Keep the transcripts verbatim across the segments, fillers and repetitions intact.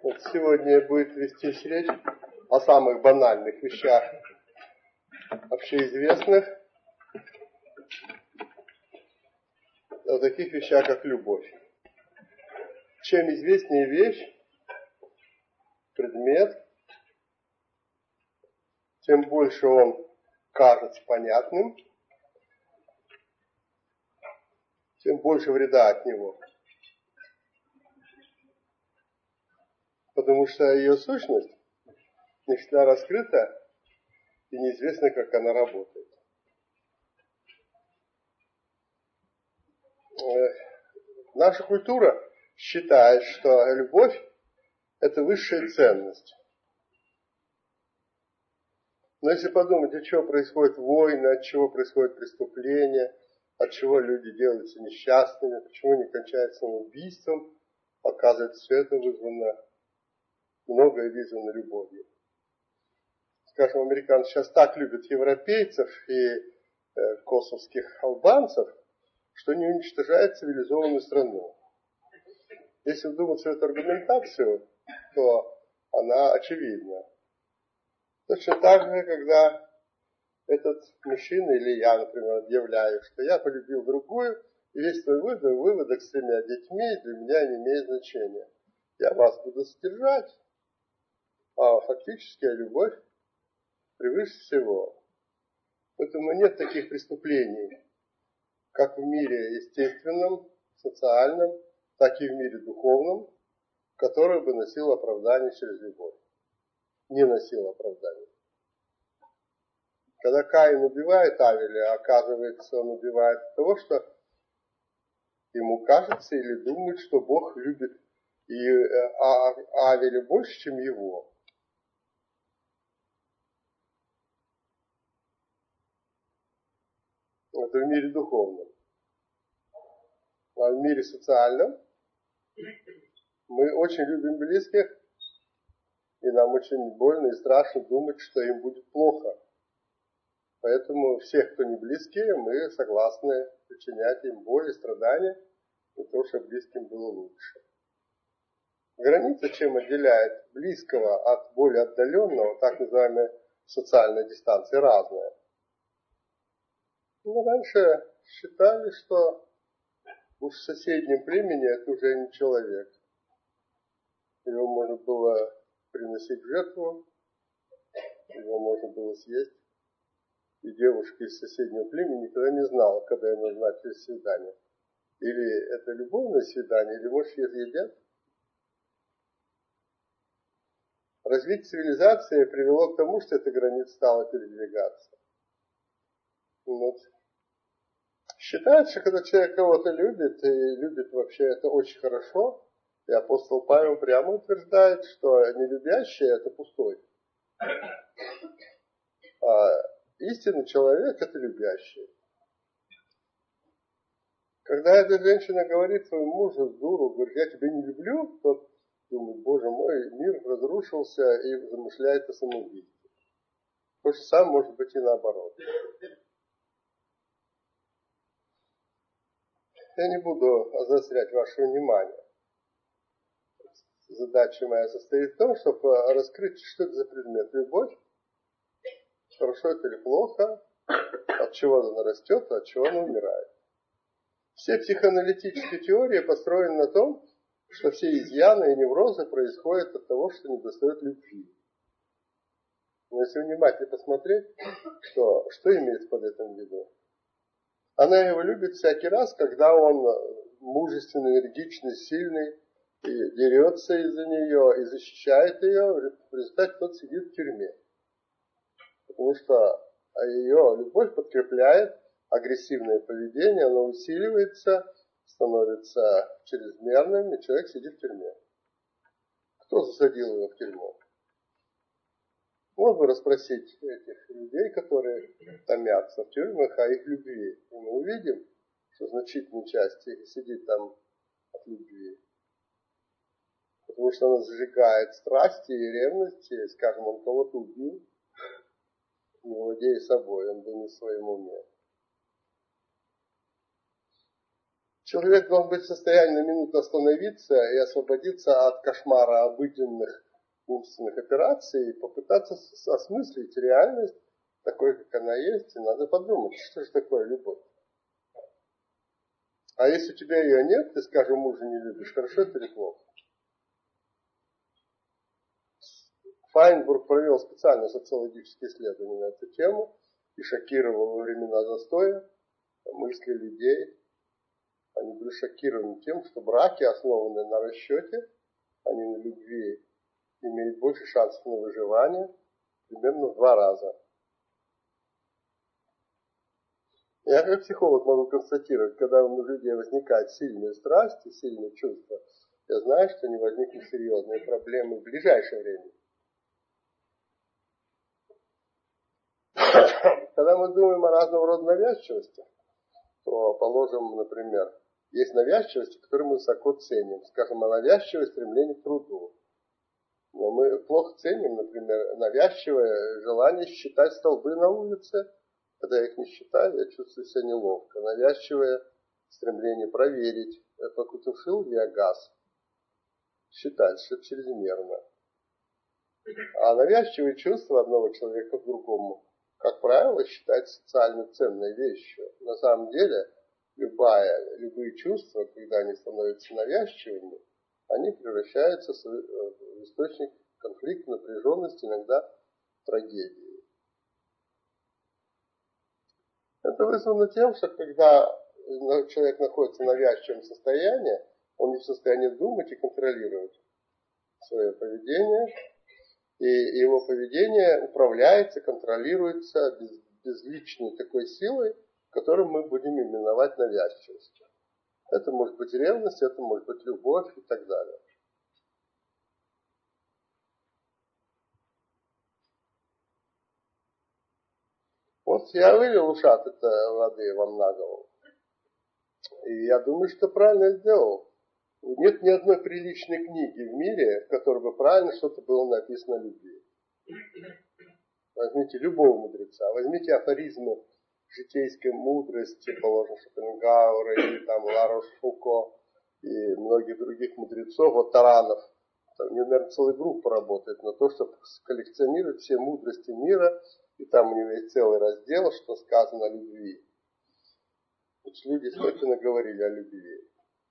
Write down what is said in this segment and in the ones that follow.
Вот сегодня будет вестись речь о самых банальных вещах, общеизвестных, о таких вещах, как любовь. Чем известнее вещь, предмет, тем больше он кажется понятным, тем больше вреда от него. Потому что ее сущность не всегда раскрыта и неизвестно, как она работает. Наша культура считает, что любовь – это высшая ценность. Но если подумать, от чего происходят войны, от чего происходят преступления, от чего люди делаются несчастными, почему они кончаются самоубийством, оказывается, все это вызвано, многое вызвано любовью. Скажем, американцы сейчас так любят европейцев и э, косовских албанцев, что не уничтожают цивилизованную страну. Если вдуматься в эту аргументацию, то она очевидна. Точно так же, когда этот мужчина или я, например, объявляю, что я полюбил другую, и весь твой выводок, выводок с тремя детьми для меня не имеет значения. Я вас буду содержать, а фактически любовь превыше всего. Поэтому нет таких преступлений, как в мире естественном, социальном, так и в мире духовном, которое бы носило оправдание через любовь. Не носило оправдания. Когда Каин убивает Авеля, оказывается, он убивает от того, что ему кажется или думает, что Бог любит и Авеля больше, чем его. Это в мире духовном. А в мире социальном мы очень любим близких, и нам очень больно и страшно думать, что им будет плохо. Поэтому всех, кто не близкие, мы согласны причинять им боль и страдания, для того, чтобы близким было лучше. Граница, чем отделяет близкого от более отдаленного, так называемая социальная дистанция, разная. Ну, раньше считали, что уж в соседнем племени это уже не человек. Его можно было приносить в жертву, его можно было съесть. И девушка из соседнего племени никогда не знала, когда ей назначили свидание. Или это любовное свидание, или, может, ее съедят. Развитие цивилизации привело к тому, что эта граница стала передвигаться. Вот. Считается, что когда человек кого-то любит, и любит вообще это очень хорошо, и апостол Павел прямо утверждает, что нелюбящий – это пустой. А истинный человек – это любящий. Когда эта женщина говорит своему мужу, дуру, говорит, я тебя не люблю, тот думает, боже мой, мир разрушился и замышляет о самоубийстве. То же самое может быть и наоборот. Я не буду заострять ваше внимание. Задача моя состоит в том, чтобы раскрыть, что это за предмет. Любовь, хорошо это или плохо, от чего она растет, от чего она умирает. Все психоаналитические теории построены на том, что все изъяны и неврозы происходят от того, что недостает любви. Но если внимательно посмотреть, что, что имеется под этим в виду? Она его любит всякий раз, когда он мужественный, энергичный, сильный, и дерется из-за нее, и защищает ее, в результате тот сидит в тюрьме. Потому что ее любовь подкрепляет агрессивное поведение, оно усиливается, становится чрезмерным, и человек сидит в тюрьме. Кто засадил его в тюрьму? Можно расспросить этих людей, которые томятся в тюрьмах, о их любви. И мы увидим, что значительная часть их сидит там от любви. Потому что она зажигает страсти и ревности. Скажем, он кого-то убил, не владея собой, он был не в своем уме. Человек должен быть в состоянии на минуту остановиться и освободиться от кошмара обыденных умственных операций и попытаться осмыслить реальность такой, как она есть, и надо подумать, что же такое любовь. А если у тебя ее нет, ты, скажем, мужа не любишь, хорошо это или плохо? Файнбург провел специальное социологическое исследование на эту тему и шокировал во времена застоя мысли людей. Они были шокированы тем, что браки, основанные на расчете, а не на любви, имеют больше шансов на выживание, примерно в два раза. Я как психолог могу констатировать, когда у людей возникают сильные страсти, сильные чувства, я знаю, что не возникнут серьезные проблемы в ближайшее время. Когда мы думаем о разного рода навязчивости, то, положим, например, есть навязчивости, которые мы высоко ценим. Скажем, о навязчивое стремление к труду. Но мы плохо ценим, например, навязчивое желание считать столбы на улице. Когда я их не считаю, я чувствую себя неловко. Навязчивое стремление проверить, потушил ли я газ. Считать, что это чрезмерно. А навязчивые чувства одного человека к другому, как правило, считаются социально ценной вещью. На самом деле, любая, любые чувства, когда они становятся навязчивыми, они превращаются в источник конфликта, напряженности, иногда трагедии. Это вызвано тем, что когда человек находится в навязчивом состоянии, он не в состоянии думать и контролировать свое поведение, и его поведение управляется, контролируется без, безличной такой силой, которую мы будем именовать навязчивостью. Это может быть ревность, это может быть любовь и так далее. Вот я вылил ушат этой воды вам на голову. И я думаю, что правильно сделал. Нет ни одной приличной книги в мире, в которой бы правильно что-то было написано о любви. Возьмите любого мудреца, возьмите афоризмы житейской мудрости, положим, Шопенгауэра или там Ла-Рош-Фуко и многих других мудрецов, вот Таранов. Там, наверное, целая группа работает на то, чтобы коллекционировать все мудрости мира, и там у него есть целый раздел, что сказано о любви. Значит, люди столько наговорили о любви,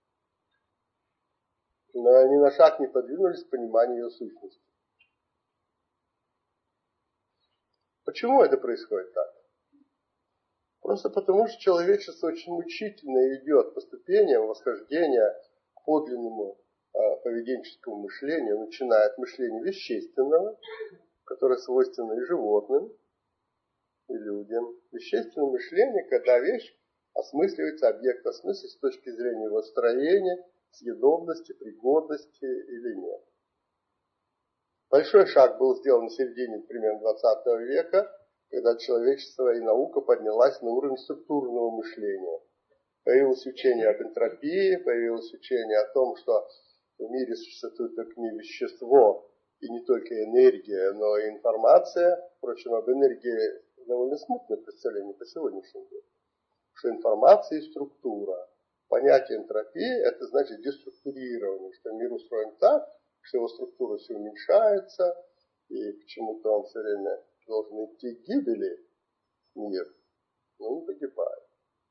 но они на шаг не подвинулись к пониманию ее сущности. Почему это происходит так? Просто потому, что человечество очень мучительно идет по ступеням восхождения к подлинному э, поведенческому мышлению, начиная от мышления вещественного, которое свойственно и животным, и людям. Вещественное мышление, когда вещь осмысливается, объект осмысливается с точки зрения его строения, съедобности, пригодности или нет. Большой шаг был сделан в середине примерно двадцатого века, когда человечество и наука поднялась на уровень структурного мышления. Появилось учение об энтропии, появилось учение о том, что в мире существует только не вещество и не только энергия, но и информация. Впрочем, об энергии довольно смутное представление по сегодняшнему дню. Что информация и структура. Понятие энтропии – это значит деструктурирование, что мир устроен так, что его структура все уменьшается, и почему-то он все время должен идти к гибели, мир, но не погибает.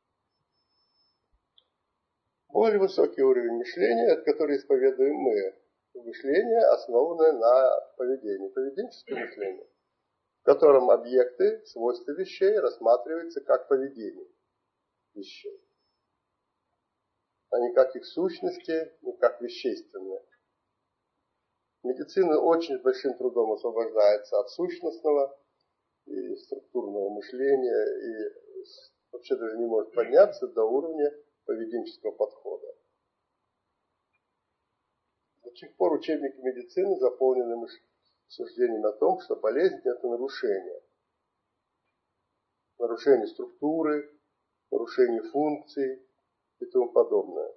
Более высокий уровень мышления, от которого исповедуем мы, мышление, основанное на поведении, поведенческое мышление, в котором объекты, свойства вещей рассматриваются как поведение вещей, а не как их сущности, не как вещественные. Медицина очень с большим трудом освобождается от сущностного и структурного мышления и вообще даже не может подняться до уровня поведенческого подхода. До сих пор учебники медицины заполнены суждением о том, что болезнь – это нарушение. Нарушение структуры, нарушение функций и тому подобное.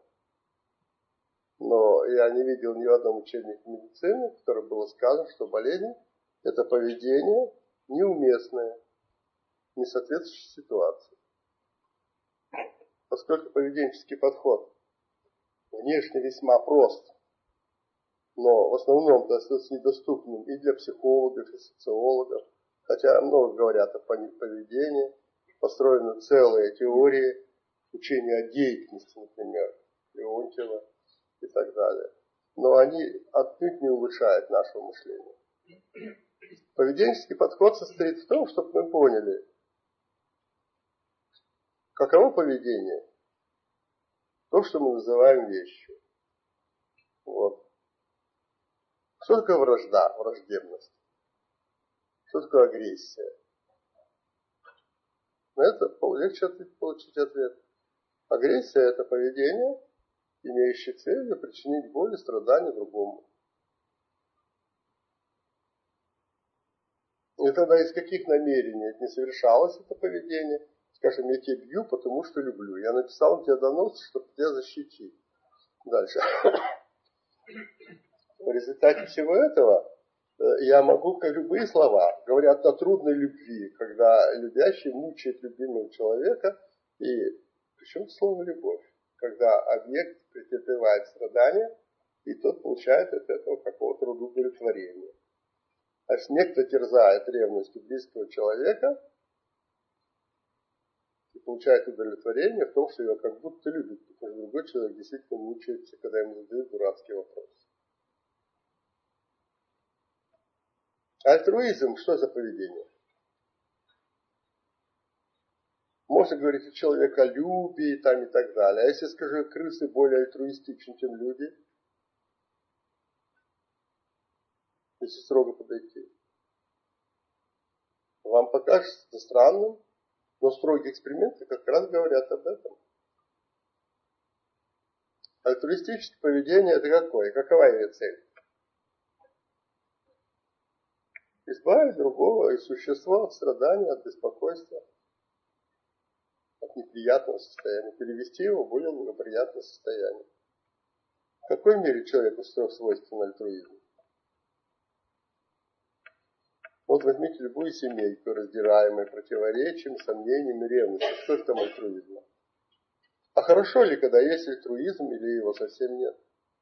Но я не видел ни в одном учебнике медицины, в котором было сказано, что болезнь – это поведение неуместное, не соответствующее ситуации. Поскольку поведенческий подход внешне весьма прост, но в основном достаточно недоступным и для психологов, и социологов, хотя много говорят о поведении, построены целые теории учения о деятельности, например, Леонтьева и так далее. Но они отнюдь не улучшают нашего мышления. Поведенческий подход состоит в том, чтобы мы поняли, каково поведение, то, что мы называем вещью. Вот. Что такое вражда, враждебность? Что такое агрессия? На это легче получить ответ. Агрессия – это поведение, имеющее целью причинить боль и страдания другому. И тогда из каких намерений не совершалось это поведение? Скажем, я тебя бью, потому что люблю. Я написал тебе донос, чтобы тебя защитить. Дальше. В результате всего этого я могу, как любые слова, говорят о трудной любви, когда любящий мучает любимого человека, и причем слово любовь, когда объект претерпевает страдания, и тот получает от этого какого-то рода удовлетворения. Значит, некто терзает ревностью близкого человека и получает удовлетворение в том, что его как будто любит, потому что другой человек действительно мучается, когда ему задают дурацкий вопрос. Альтруизм, что за поведение? Можно говорить о человеколюбии там и так далее. А если скажу, крысы более альтруистичны, чем люди, если строго подойти, вам покажется странным, но строгие эксперименты как раз говорят об этом. Альтруистическое поведение – это какое? Какова ее цель? Избавить другого и существа от страдания, от беспокойства, от неприятного состояния, перевести его в более благоприятное состояние. В какой мере человеку свойствен альтруизм? Вот возьмите любую семейку, раздираемую противоречием, сомнениями, ревностью. Что же там альтруизма? А хорошо ли, когда есть альтруизм, или его совсем нет?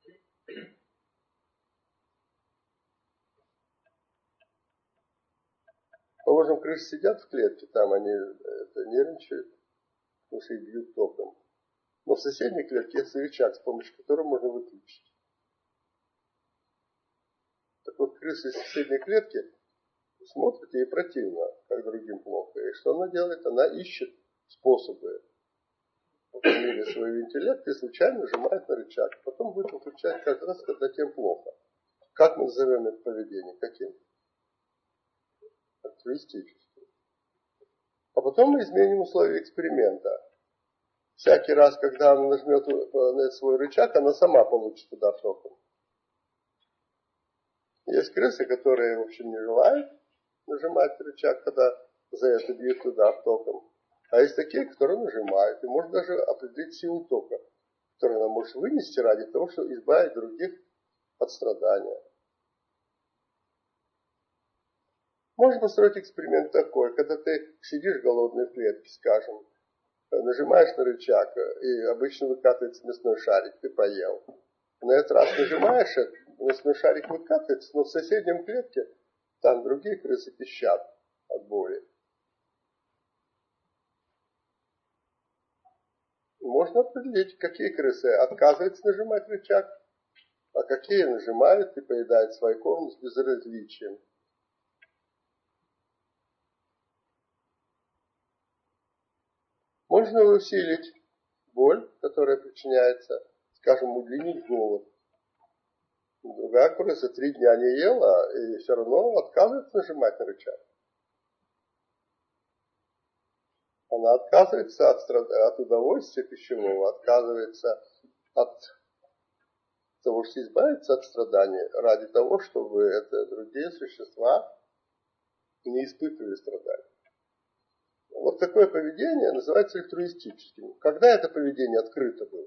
Положим, крысы сидят в клетке, там они это, нервничают, потому что их бьют током. Но в соседней клетке есть рычаг, с помощью которого можно выключить. Так вот, крысы из соседней клетки смотрят, ей противно, как другим плохо. И что она делает? Она ищет способы в мире своего интеллекта и случайно нажимает на рычаг. Потом будет выключать каждый раз, когда тем плохо. Как мы назовем это поведение? Каким? Альтруистическим. А потом мы изменим условия эксперимента. Всякий раз, когда она нажмет на свой рычаг, она сама получит удар током. Есть крысы, которые, в общем, не желают нажимать рычаг, когда за это бьют удар током. А есть такие, которые нажимают. И можно даже определить силу тока, которую она может вынести ради того, чтобы избавить других от страдания. Можно построить эксперимент такой, когда ты сидишь голодный в клетке, скажем, нажимаешь на рычаг, и обычно выкатывается мясной шарик, ты поел. На этот раз нажимаешь, мясной шарик выкатывается, но в соседнем клетке там другие крысы пищат от боли. Можно определить, какие крысы отказываются нажимать рычаг, а какие нажимают и поедают свой корм с безразличием. Можно усилить боль, которая причиняется, скажем, удлинить голод. Другая крыса три дня не ела и все равно отказывается нажимать на рычаг. Она отказывается от, от удовольствия пищевого, отказывается от того, что избавиться от страданий, ради того, чтобы это другие существа не испытывали страдания. Вот такое поведение называется альтруистическим. Когда это поведение открыто было?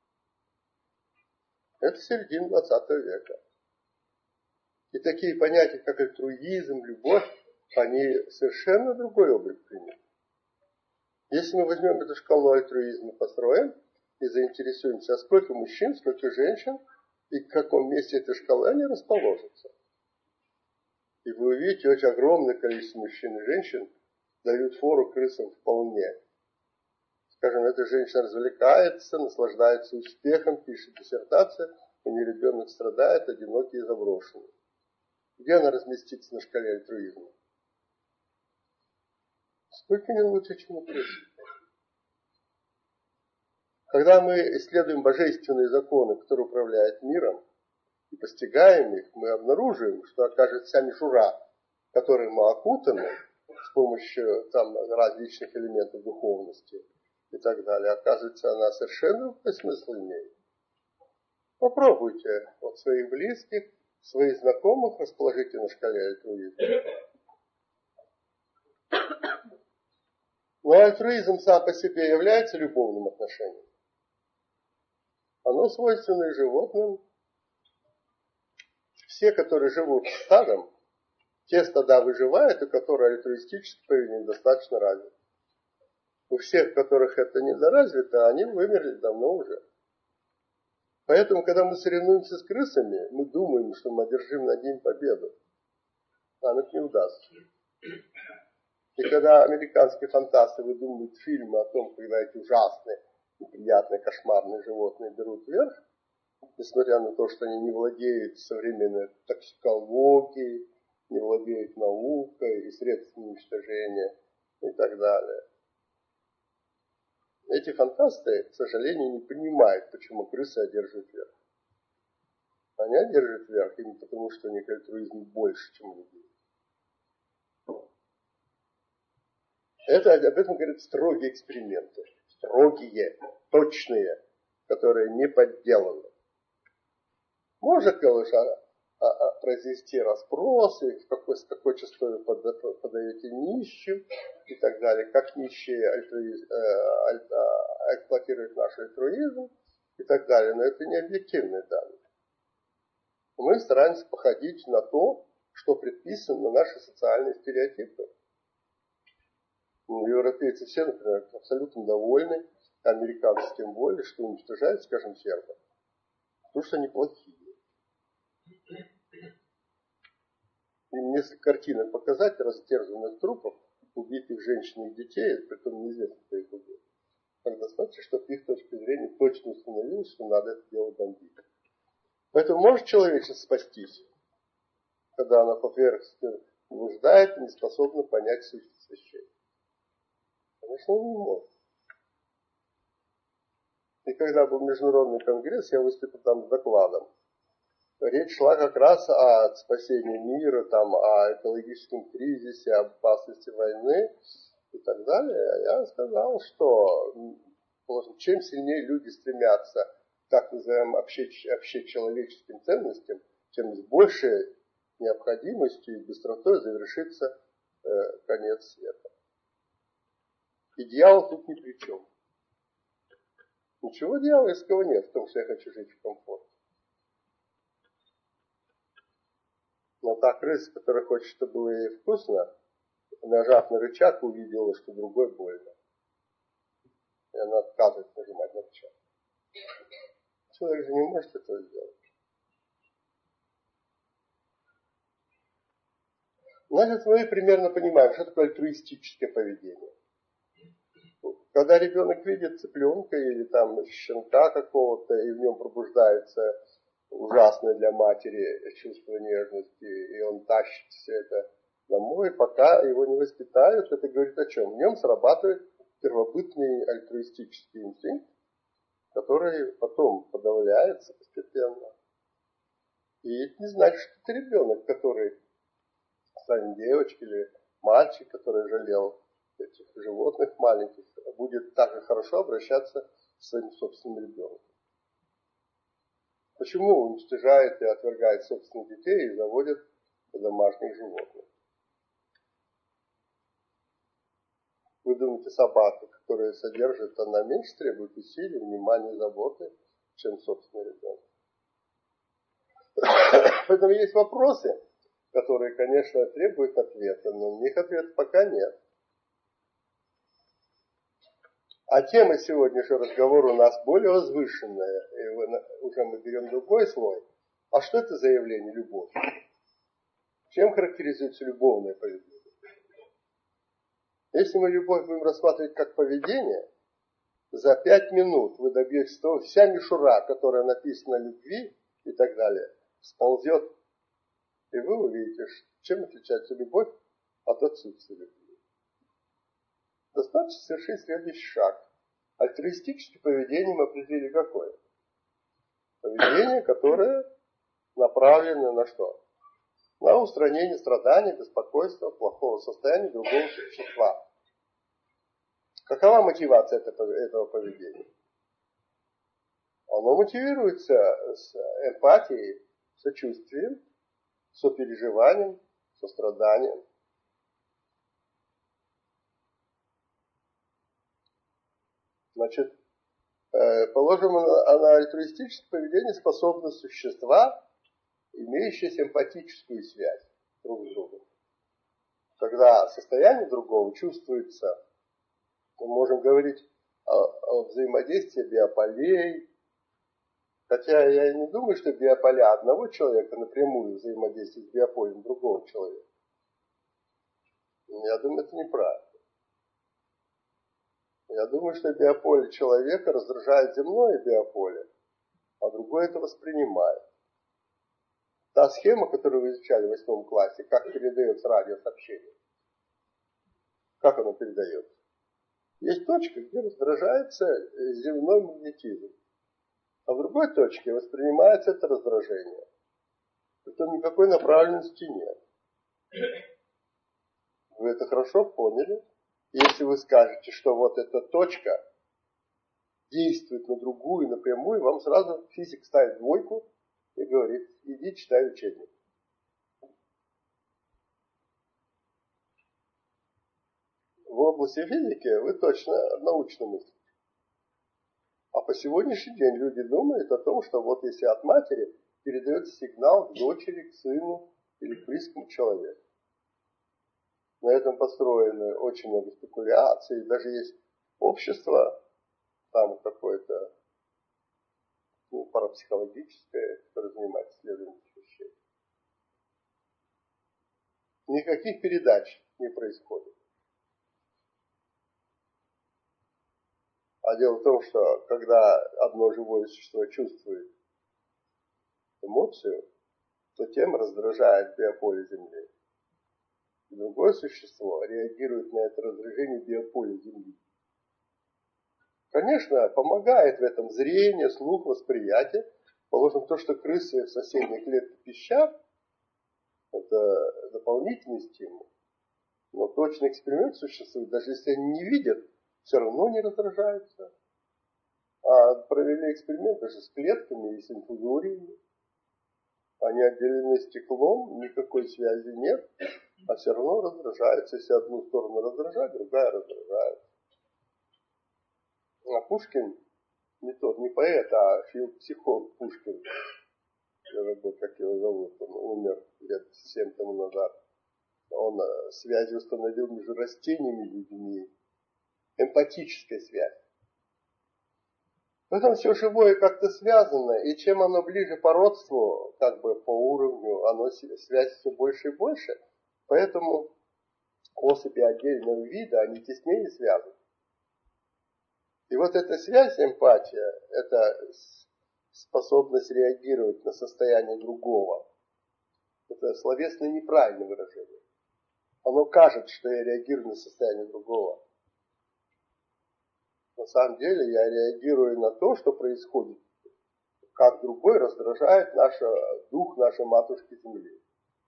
Это середина двадцатого века. И такие понятия, как альтруизм, любовь, они совершенно другой облик приняли. Если мы возьмем эту шкалу альтруизма, построим, и заинтересуемся, а сколько мужчин, сколько женщин, и в каком месте этой шкалы они расположатся. И вы увидите, очень огромное количество мужчин и женщин дают фору крысам вполне. Скажем, эта женщина развлекается, наслаждается успехом, пишет диссертацию, у нее ребенок страдает, одинокий и заброшенный. Где она разместится на шкале альтруизма? Сколько не лучше, чем у крысы. Когда мы исследуем божественные законы, которые управляют миром, и постигаем их, мы обнаруживаем, что, окажется, вся мишура, которой мы окутаны с помощью там, различных элементов духовности и так далее, оказывается, она совершенно другой смысл имеет. Попробуйте от своих близких, своих знакомых расположите на шкале альтруизма. Но альтруизм сам по себе является любовным отношением. Оно свойственно и животным. Все, которые живут стадом, те стада выживают, у которых альтруистическое поведение достаточно развито. У всех, у которых это недоразвито, они вымерли давно уже. Поэтому, когда мы соревнуемся с крысами, мы думаем, что мы одержим над ним победу. А нам это не удастся. И когда американские фантасты выдумывают фильмы о том, когда эти ужасные, неприятные, кошмарные животные берут верх, несмотря на то, что они не владеют современной токсикологией, не владеют наукой и средствами уничтожения и так далее. Эти фантасты, к сожалению, не понимают, почему крысы одерживают верх. Они одерживают верх именно потому, что у них альтруизм больше, чем у людей. Это, об этом говорят строгие эксперименты. Строгие, точные, которые не подделаны. Можно, конечно, произвести расспросы, в какой, с какой частотой подаете нищим и так далее, как нищие альтруиз, э, аль, э, эксплуатируют наш альтруизм и так далее. Но это не объективные данные. Мы стараемся походить на то, что предписано на наши социальные стереотипы. Европейцы все, например, абсолютно довольны, американцы тем более, что уничтожают, скажем, сербов. Потому что они плохие. Им несколько картинок показать растерзанных трупов, убитых женщин и детей, притом неизвестно, кто их убил. Так достаточно, чтобы их точки зрения точно установилось, что надо это делать бандитам. Поэтому может человечество спастись, когда она по поверхности блуждает и не способна понять сущность вещей. Конечно, он не может. И когда был международный конгресс, я выступил там с докладом. Речь шла как раз о спасении мира, там, о экологическом кризисе, об опасности войны и так далее. Я сказал, что чем сильнее люди стремятся к так называемым общечеловеческим ценностям, тем с большей необходимостью и быстротой завершится э, конец света. И дьявол тут ни при чем. Ничего дьявольского нет в том, что я хочу жить в комфорте. Но та крыса, которая хочет, чтобы было ей вкусно, нажав на рычаг, увидела, что другой больно. И она отказывается нажимать на рычаг. Человек же не может этого сделать. Значит, мы примерно понимаем, что такое альтруистическое поведение. Когда ребенок видит цыпленка или там щенка какого-то, и в нем пробуждается ужасное для матери чувство нежности, и он тащит все это домой, пока его не воспитают, это говорит о чем? В нем срабатывает первобытный альтруистический инстинкт, который потом подавляется постепенно. И это не значит, что это ребенок, который станет девочкой или мальчик, который жалел этих животных маленьких, будет так же хорошо обращаться с своим собственным ребенком. Почему уничтожает и отвергает собственных детей и заводит домашних животных? Вы думаете, собака, которая содержит, она меньше требует усилий, внимания, заботы, чем собственный ребенок? Поэтому есть вопросы, которые, конечно, требуют ответа, но на них ответа пока нет. А тема сегодняшнего разговора у нас более возвышенная, и уже мы берем другой слой. А что это за явление любовь? Чем характеризуется любовное поведение? Если мы любовь будем рассматривать как поведение, за пять минут вы добьетесь того, вся мишура, которая написана любви и так далее, сползет, и вы увидите, чем отличается любовь от отсутствия любви. Достаточно совершить следующий шаг. Альтруистическое поведение мы определили какое? Поведение, которое направлено на что? На устранение страданий, беспокойства, плохого состояния другого существа. Какова мотивация этого поведения? Оно мотивируется с эмпатией, сочувствием, сопереживанием, состраданием. Значит, положим, на альтруистическое поведение способны существа, имеющие симпатическую связь друг с другом. Когда состояние другого чувствуется, мы можем говорить о, о взаимодействии биополей, хотя я не думаю, что биополя одного человека напрямую взаимодействуют с биополем другого человека. Я думаю, это неправильно. Я думаю, что биополе человека раздражает земное биополе, а другое это воспринимает. Та схема, которую вы изучали в восьмом классе, как передается радиосообщение. Как оно передается? Есть точка, где раздражается земной магнетизм. А в другой точке воспринимается это раздражение. Притом никакой направленности нет. Вы это хорошо поняли? Если вы скажете, что вот эта точка действует на другую напрямую, вам сразу физик ставит двойку и говорит, иди читай учебник. В области физики вы точно научно мыслите. А по сегодняшний день люди думают о том, что вот если от матери передается сигнал к дочери, к сыну или к близкому человеку. На этом построены очень много спекуляций. Даже есть общество, там какое-то ну, парапсихологическое, которое занимается исследованием этих вещей. Никаких передач не происходит. А дело в том, что когда одно живое существо чувствует эмоцию, то тем раздражает биополе Земли. И другое существо реагирует на это раздражение биополя Земли. Конечно, помогает в этом зрение, слух, восприятие. Положим, то, что крысы в соседней клетке пищат, это дополнительный стимул. Но точный эксперимент существует, даже если они не видят, все равно не раздражаются. А провели эксперимент даже с клетками и с инфузориями. Они отделены стеклом, никакой связи нет, а все равно раздражаются. Если одну сторону раздражать, другая раздражает. А Пушкин, не тот, не поэт, а философ Пушкин, я забыл, как его зовут, он умер лет семь тому назад. Он связи установил между растениями и людьми. Эмпатическая связь. Поэтому все живое как-то связано, и чем оно ближе по родству, как бы по уровню, оно связь все больше и больше. Поэтому особи отдельного вида, они теснее связаны. И вот эта связь, эмпатия, это способность реагировать на состояние другого. Это словесное неправильное выражение. Оно кажется, что я реагирую на состояние другого. На самом деле я реагирую на то, что происходит, как другой раздражает наш дух нашей матушки Земли.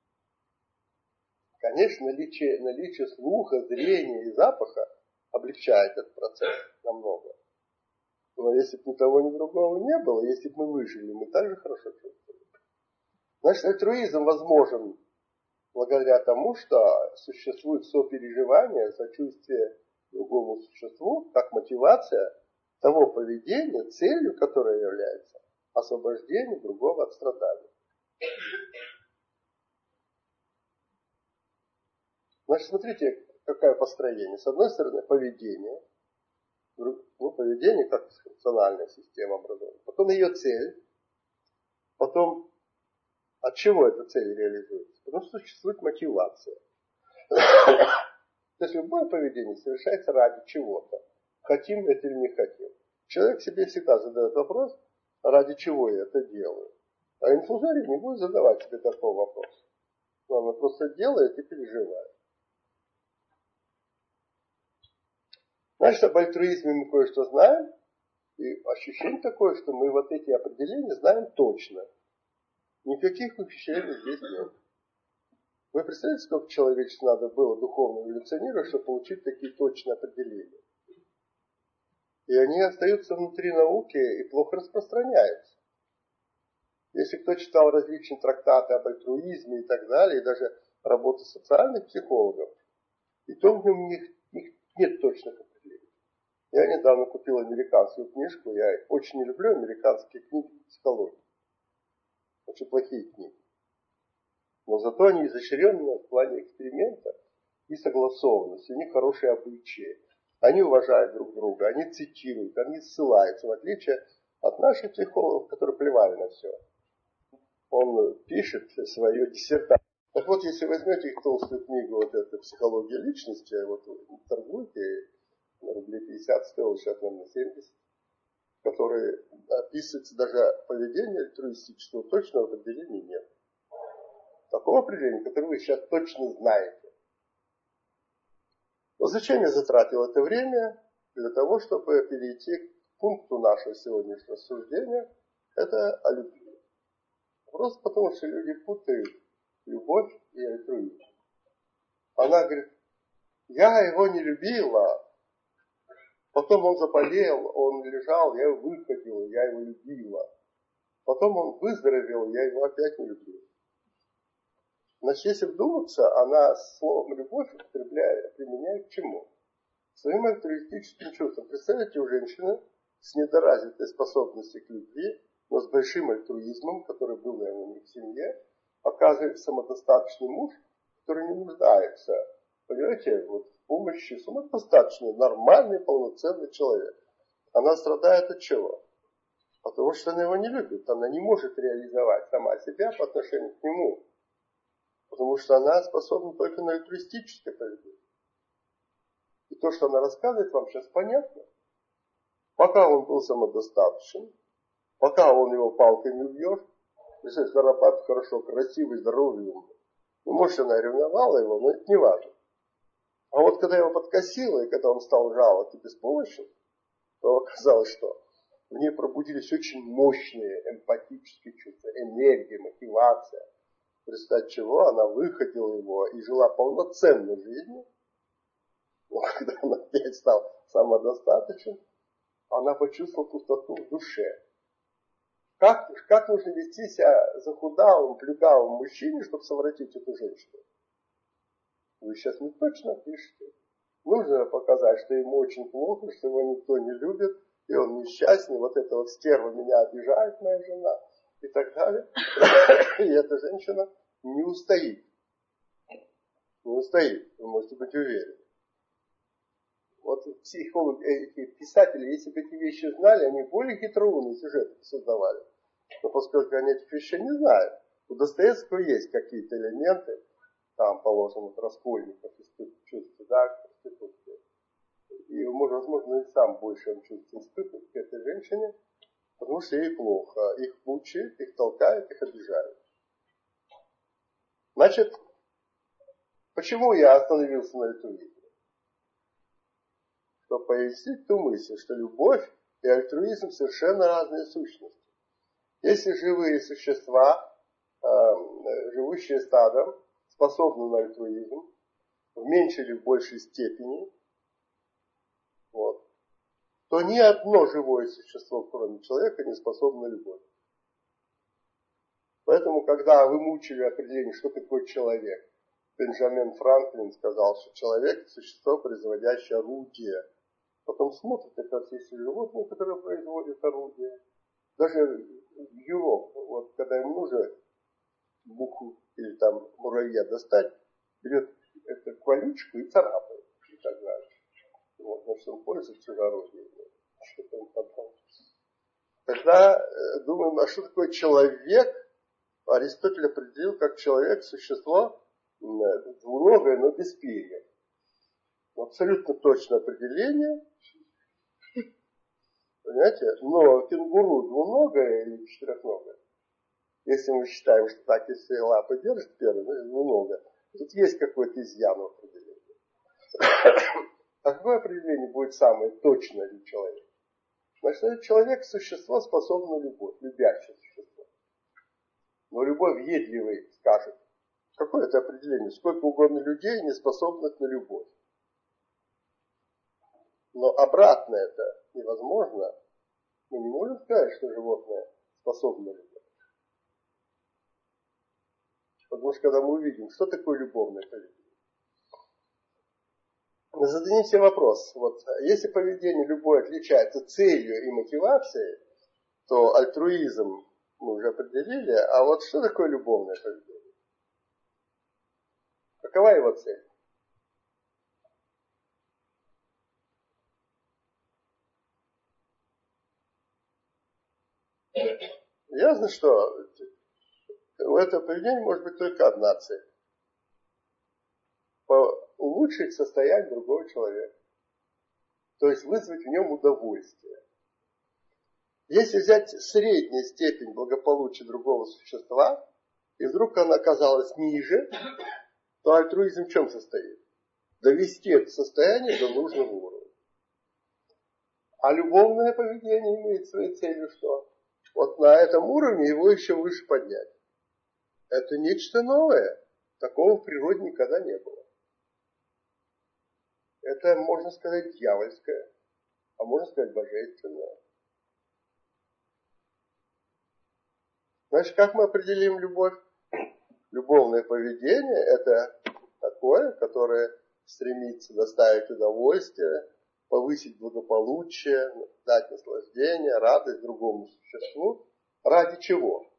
Конечно, наличие, наличие слуха, зрения и запаха облегчает этот процесс намного. Но если бы ни того, ни другого не было, если бы мы выжили, мы также хорошо чувствовали. Значит, альтруизм возможен благодаря тому, что существует сопереживание, сочувствие другому существу, как мотивация того поведения, целью которое является освобождение другого от страдания. Значит, смотрите, какое построение. С одной стороны, поведение. ну, поведение как функциональная система образования. Потом ее цель. Потом от чего эта цель реализуется? Потому что существует мотивация. То есть любое поведение совершается ради чего-то. Хотим это или не хотим. Человек себе всегда задает вопрос, ради чего я это делаю. А инфузорий не будет задавать себе такого вопроса. Он просто делает и переживает. Значит, об альтруизме мы кое-что знаем. И ощущение такое, что мы вот эти определения знаем точно. Никаких ухищрений здесь нет. Вы представляете, сколько человечеству надо было духовно эволюционировать, чтобы получить такие точные определения? И они остаются внутри науки и плохо распространяются. Если кто читал различные трактаты об альтруизме и так далее, и даже работы социальных психологов, и то в них, них нет точных определений. Я недавно купил американскую книжку, я очень не люблю американские книги по психологии. Очень плохие книги. Но зато они изощренные в плане эксперимента и согласованности. У них хорошие обычаи. Они уважают друг друга, они цитируют, они ссылаются, в отличие от наших психологов, которые плевали на все. Он пишет свою диссертацию. Так вот, если возьмете их толстую книгу, вот эту «Психология личности», вот торгуйте, на рублей пятьдесят стоило, сейчас, наверное, семьдесят, которые описывается даже поведение альтруистического, точного определения нет. Такого определения, которое вы сейчас точно знаете. Но зачем я затратил это время? Для того, чтобы перейти к пункту нашего сегодняшнего рассуждения. Это о любви. Просто потому, что люди путают любовь и альтруизм. Она говорит, я его не любила. Потом он заболел, он лежал, я его выходила, я его любила. Потом он выздоровел, я его опять не любила. Значит, если вдуматься, она словом «любовь» употребляет, применяет к чему? Своим альтруистическим чувством. Представляете, у женщины с недоразвитой способностью к любви, но с большим альтруизмом, который был, наверное, у них в семье, оказывается самодостаточный муж, который не нуждается, понимаете, вот в помощи, самодостаточный, нормальный, полноценный человек. Она страдает от чего? Потому что она его не любит, она не может реализовать сама себя по отношению к нему. Потому что она способна только на альтруистическое поведение. И то, что она рассказывает вам сейчас, понятно. Пока он был самодостаточен, пока он его палкой не убьет, если зарабатывает хорошо, красивый, здоровый, умный. Ну, может, она ревновала его, но это не важно. А вот когда его подкосило, и когда он стал жалок и беспомощен, то оказалось, что в ней пробудились очень мощные эмпатические чувства, энергия, мотивация. В результате чего она выходила его и жила полноценной жизнью. Но когда он опять стал самодостаточен, она почувствовала пустоту в душе. Как, как нужно вести себя захудалым, плюгавым мужчине, чтобы совратить эту женщину? Вы сейчас не точно пишете. Нужно показать, что ему очень плохо, что его никто не любит, и он несчастный, вот эта вот стерва меня обижает, моя жена, и так далее. И эта женщина не устоит. Не устоит, вы можете быть уверены. Вот психологи, эти писатели, если бы эти вещи знали, они более хитроумные сюжеты создавали. Но поскольку они этих вещей не знают, у Достоевского есть какие-то элементы, там, положим, от раскольников, чувства, да, проститутки. И, возможно, и сам больше он чувствует испытывает к этой женщине, потому что ей плохо. Их мучают, их толкают, их обижают. Значит, почему я остановился на альтруизме? Чтобы пояснить ту мысль, что любовь и альтруизм совершенно разные сущности. Если живые существа, э, живущие стадом, способны на альтруизм, в меньшей или в большей степени, вот, то ни одно живое существо, кроме человека, не способно на любовь. Поэтому, когда вы мучили определение, что такое человек, Бенджамин Франклин сказал, что человек – это существо, производящее орудие. Потом смотрит, как раз есть животные, которые производят орудие. Даже бюро, вот когда ему нужно муху или там муравья достать, берет эту колючку и царапает и так далее. Вот, значит, он пользуется чужим орудием. Тогда думаем, а что такое человек? Аристотель определил как человек существо двуногое, но без перьев. Абсолютно точное определение. Понимаете? Но кенгуру двуногое или четырехногое? Если мы считаем, что так, если лапы держит первый, ну, двуногое, тут есть какой-то изъян в определении. А какое определение будет самое точное для человека? Значит, человек – существо, способное на любовь, любящее существо. Но любовь въедливый скажет, какое это определение? Сколько угодно людей, не способных на любовь. Но обратно это невозможно. Мы не можем сказать, что животное способно на любовь. Потому что когда мы увидим, что такое любовное поведение, зададим себе вопрос. Вот, если поведение любое отличается целью и мотивацией, то альтруизм мы уже определили. А вот что такое любовное поведение? Какова его цель? Ясно, что у этого поведения может быть только одна цель. Улучшить состояние другого человека. То есть вызвать в нем удовольствие. Если взять среднюю степень благополучия другого существа, и вдруг она оказалась ниже, то альтруизм в чем состоит? Довести это состояние до нужного уровня. А любовное поведение имеет своей целью что? Вот на этом уровне его еще выше поднять. Это нечто новое. Такого в природе никогда не было. Это, можно сказать, дьявольское, а можно сказать, божественное. Значит, как мы определим любовь? Любовное поведение – это такое, которое стремится доставить удовольствие, повысить благополучие, дать наслаждение, радость другому существу. Ради чего?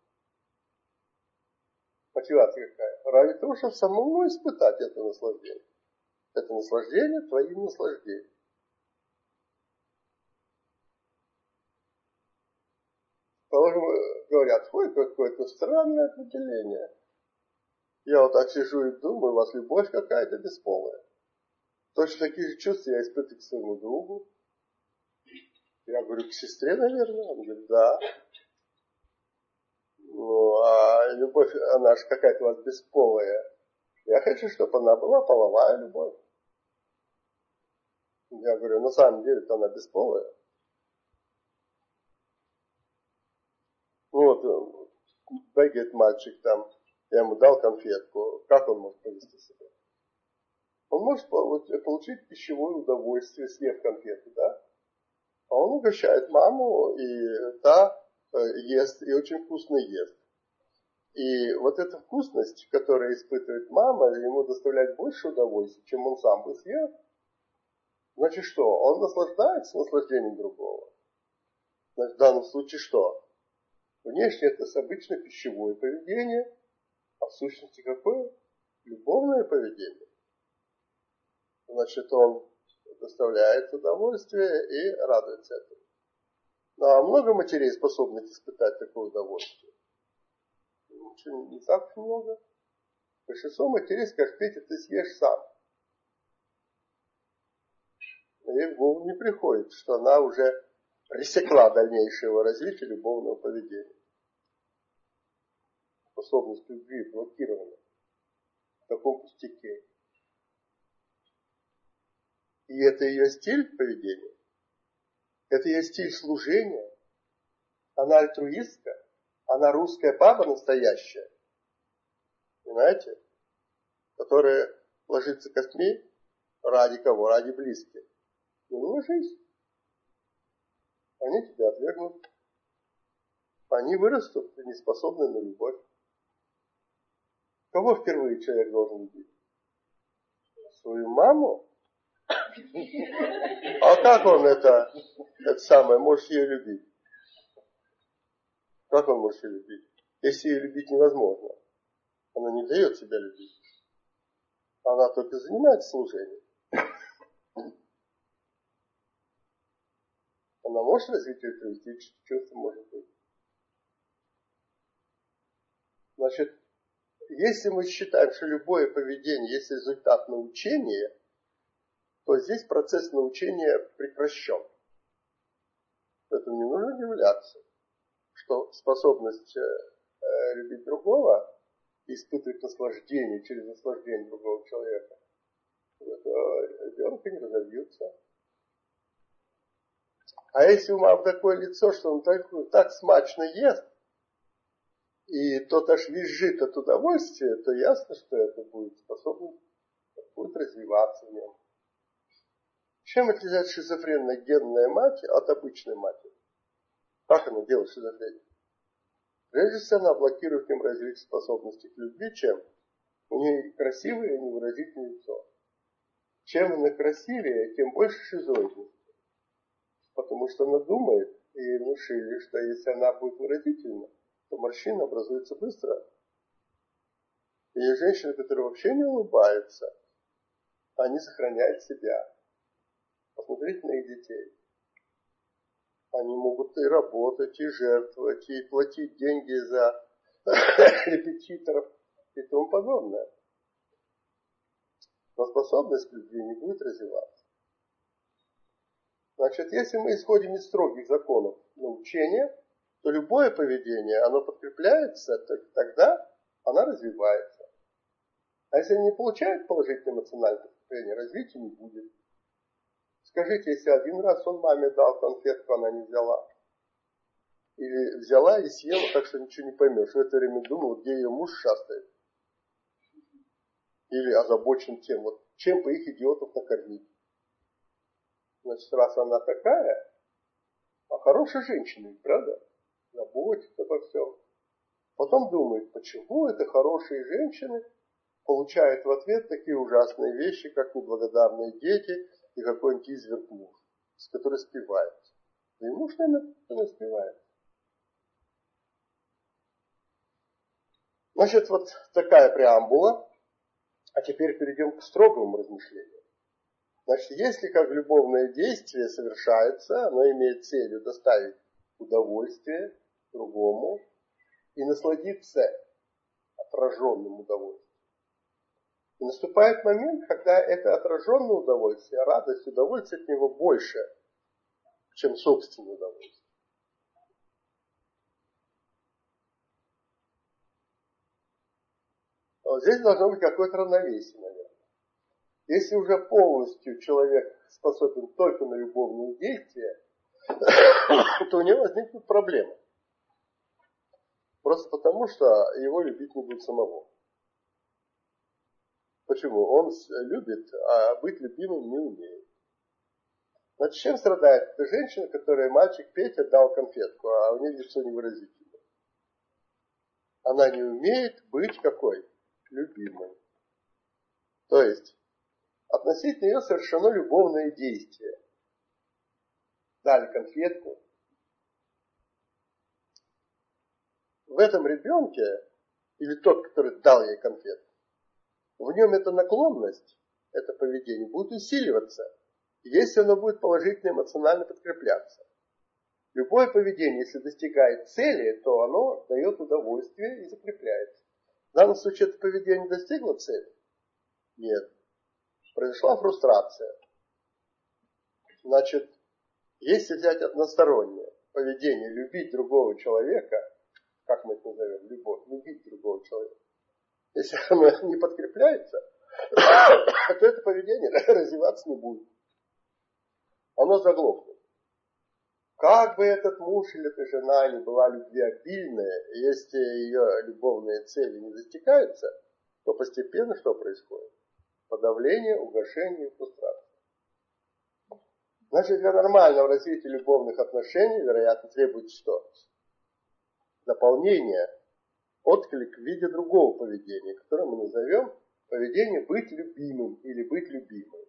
Мотивация какая? Ради того, чтобы самому испытать это наслаждение. Это наслаждение твоим наслаждением. Положим, говорят, ой, какое-то странное определение. Я вот так сижу и думаю, у вас любовь какая-то бесполая. Точно такие же чувства я испытываю к своему другу. Я говорю, к сестре, наверное. Он говорит, да. Ну, а любовь, она же какая-то у вас бесполая. Я хочу, чтобы она была половая любовь. Я говорю, на самом деле она бесполая. Вот, бегает мальчик там, я ему дал конфетку. Как он может повести себя? Он может получить пищевое удовольствие, съев конфету, да? А он угощает маму, и та ест, и очень вкусно ест. И вот эта вкусность, которую испытывает мама, ему доставляет больше удовольствия, чем он сам бы съел. Значит что? Он наслаждается наслаждением другого. Значит, в данном случае что? Внешне это обычное пищевое поведение, а в сущности какое? Любовное поведение. Значит, он доставляет удовольствие и радуется этому. Ну, а много матерей, способных испытать такое удовольствие? Не так много. Большинство матерей скажет, Петя, ты съешь сам. И в голову не приходит, что она уже пресекла дальнейшего развития любовного поведения. Способность любви блокирована в таком пустяке. И это ее стиль поведения. Это ее стиль служения. Она альтруистка. Она русская баба настоящая. Понимаете? Которая ложится костьми ради кого? Ради близких. Ну, ложись. Они тебя отвергнут. Они вырастут и не способны на любовь. Кого впервые человек должен любить? Свою маму? А как он это, это самое, может ее любить? Как он может ее любить? Если ее любить невозможно. Она не дает себя любить. Она только занимается служением. Она может развить альтруистические чувства, может быть. Значит, если мы считаем, что любое поведение есть результат научения, то здесь процесс научения прекращен. Поэтому не нужно удивляться, что способность э, любить другого, испытывать наслаждение через наслаждение другого человека, у этого ребенка не разовьется. А если у мамы такое лицо, что он так, так смачно ест, и тот аж визжит от удовольствия, то ясно, что это будет способность, будет развиваться в нем. Чем отличается шизофренная генная мать от обычной матери? Как она делает шизофрению? Прежде всего, она блокирует им развитие способности к любви, чем у нее красивое и невыразительное лицо. Чем она красивее, тем больше шизоидности. Потому что она думает, и ей внушили, что если она будет выразительна, то морщина образуется быстро. И женщины, которые вообще не улыбаются, они сохраняют себя. Посмотрите на их детей. Они могут и работать, и жертвовать, и платить деньги за репетиторов и тому подобное. Но способность к любви не будет развиваться. Значит, если мы исходим из строгих законов научения, то любое поведение, оно подкрепляется, тогда она развивается. А если не получает положительное эмоциональное подкрепление, развития не будет. Скажите, если один раз он маме дал конфетку, она не взяла. Или взяла и съела, так что ничего не поймешь. В это время думал, где ее муж шастает. Или озабочен тем, вот чем бы их идиотов накормить. Значит, раз она такая, а хорошая женщина, правда? Заботится обо всем. Потом думает, почему это хорошие женщины получают в ответ такие ужасные вещи, как неблагодарные дети и какой-нибудь изверг муж, с которым спивается. И муж, наверное, спивается. Значит, вот такая преамбула. А теперь перейдем к строгому размышлению. Значит, если как любовное действие совершается, оно имеет целью доставить удовольствие другому и насладиться отраженным удовольствием. И наступает момент, когда это отраженное удовольствие, радость, удовольствие от него больше, чем собственное удовольствие. Вот здесь должно быть какое-то равновесие, наверное. Если уже полностью человек способен только на любовные действия, то у него возникнут проблемы. Просто потому, что его любить не будет самого. Почему? Он любит, а быть любимым не умеет. Значит, чем страдает эта женщина, которая мальчик Петя дал конфетку, а у нее лицо невыразительное? Она не умеет быть какой? Любимой. То есть, относительно нее совершено любовное действие. Дали конфетку. В этом ребенке, или тот, который дал ей конфетку, в нем эта наклонность, это поведение будет усиливаться, если оно будет положительно эмоционально подкрепляться. Любое поведение, если достигает цели, то оно дает удовольствие и закрепляется. В данном случае это поведение достигло цели? Нет. Произошла фрустрация. Значит, если взять одностороннее поведение, любить другого человека, как мы это назовем, любовь, любить другого человека, если оно не подкрепляется, то это поведение развиваться не будет. Оно заглохнет. Как бы этот муж или эта жена не была любвеобильная, если ее любовные цели не достигаются, то постепенно что происходит? Подавление, угошение и фрустрация. Значит, для нормального развития любовных отношений, вероятно, требуется что? Дополнение, отклик в виде другого поведения, которое мы назовем поведение быть любимым или быть любимой.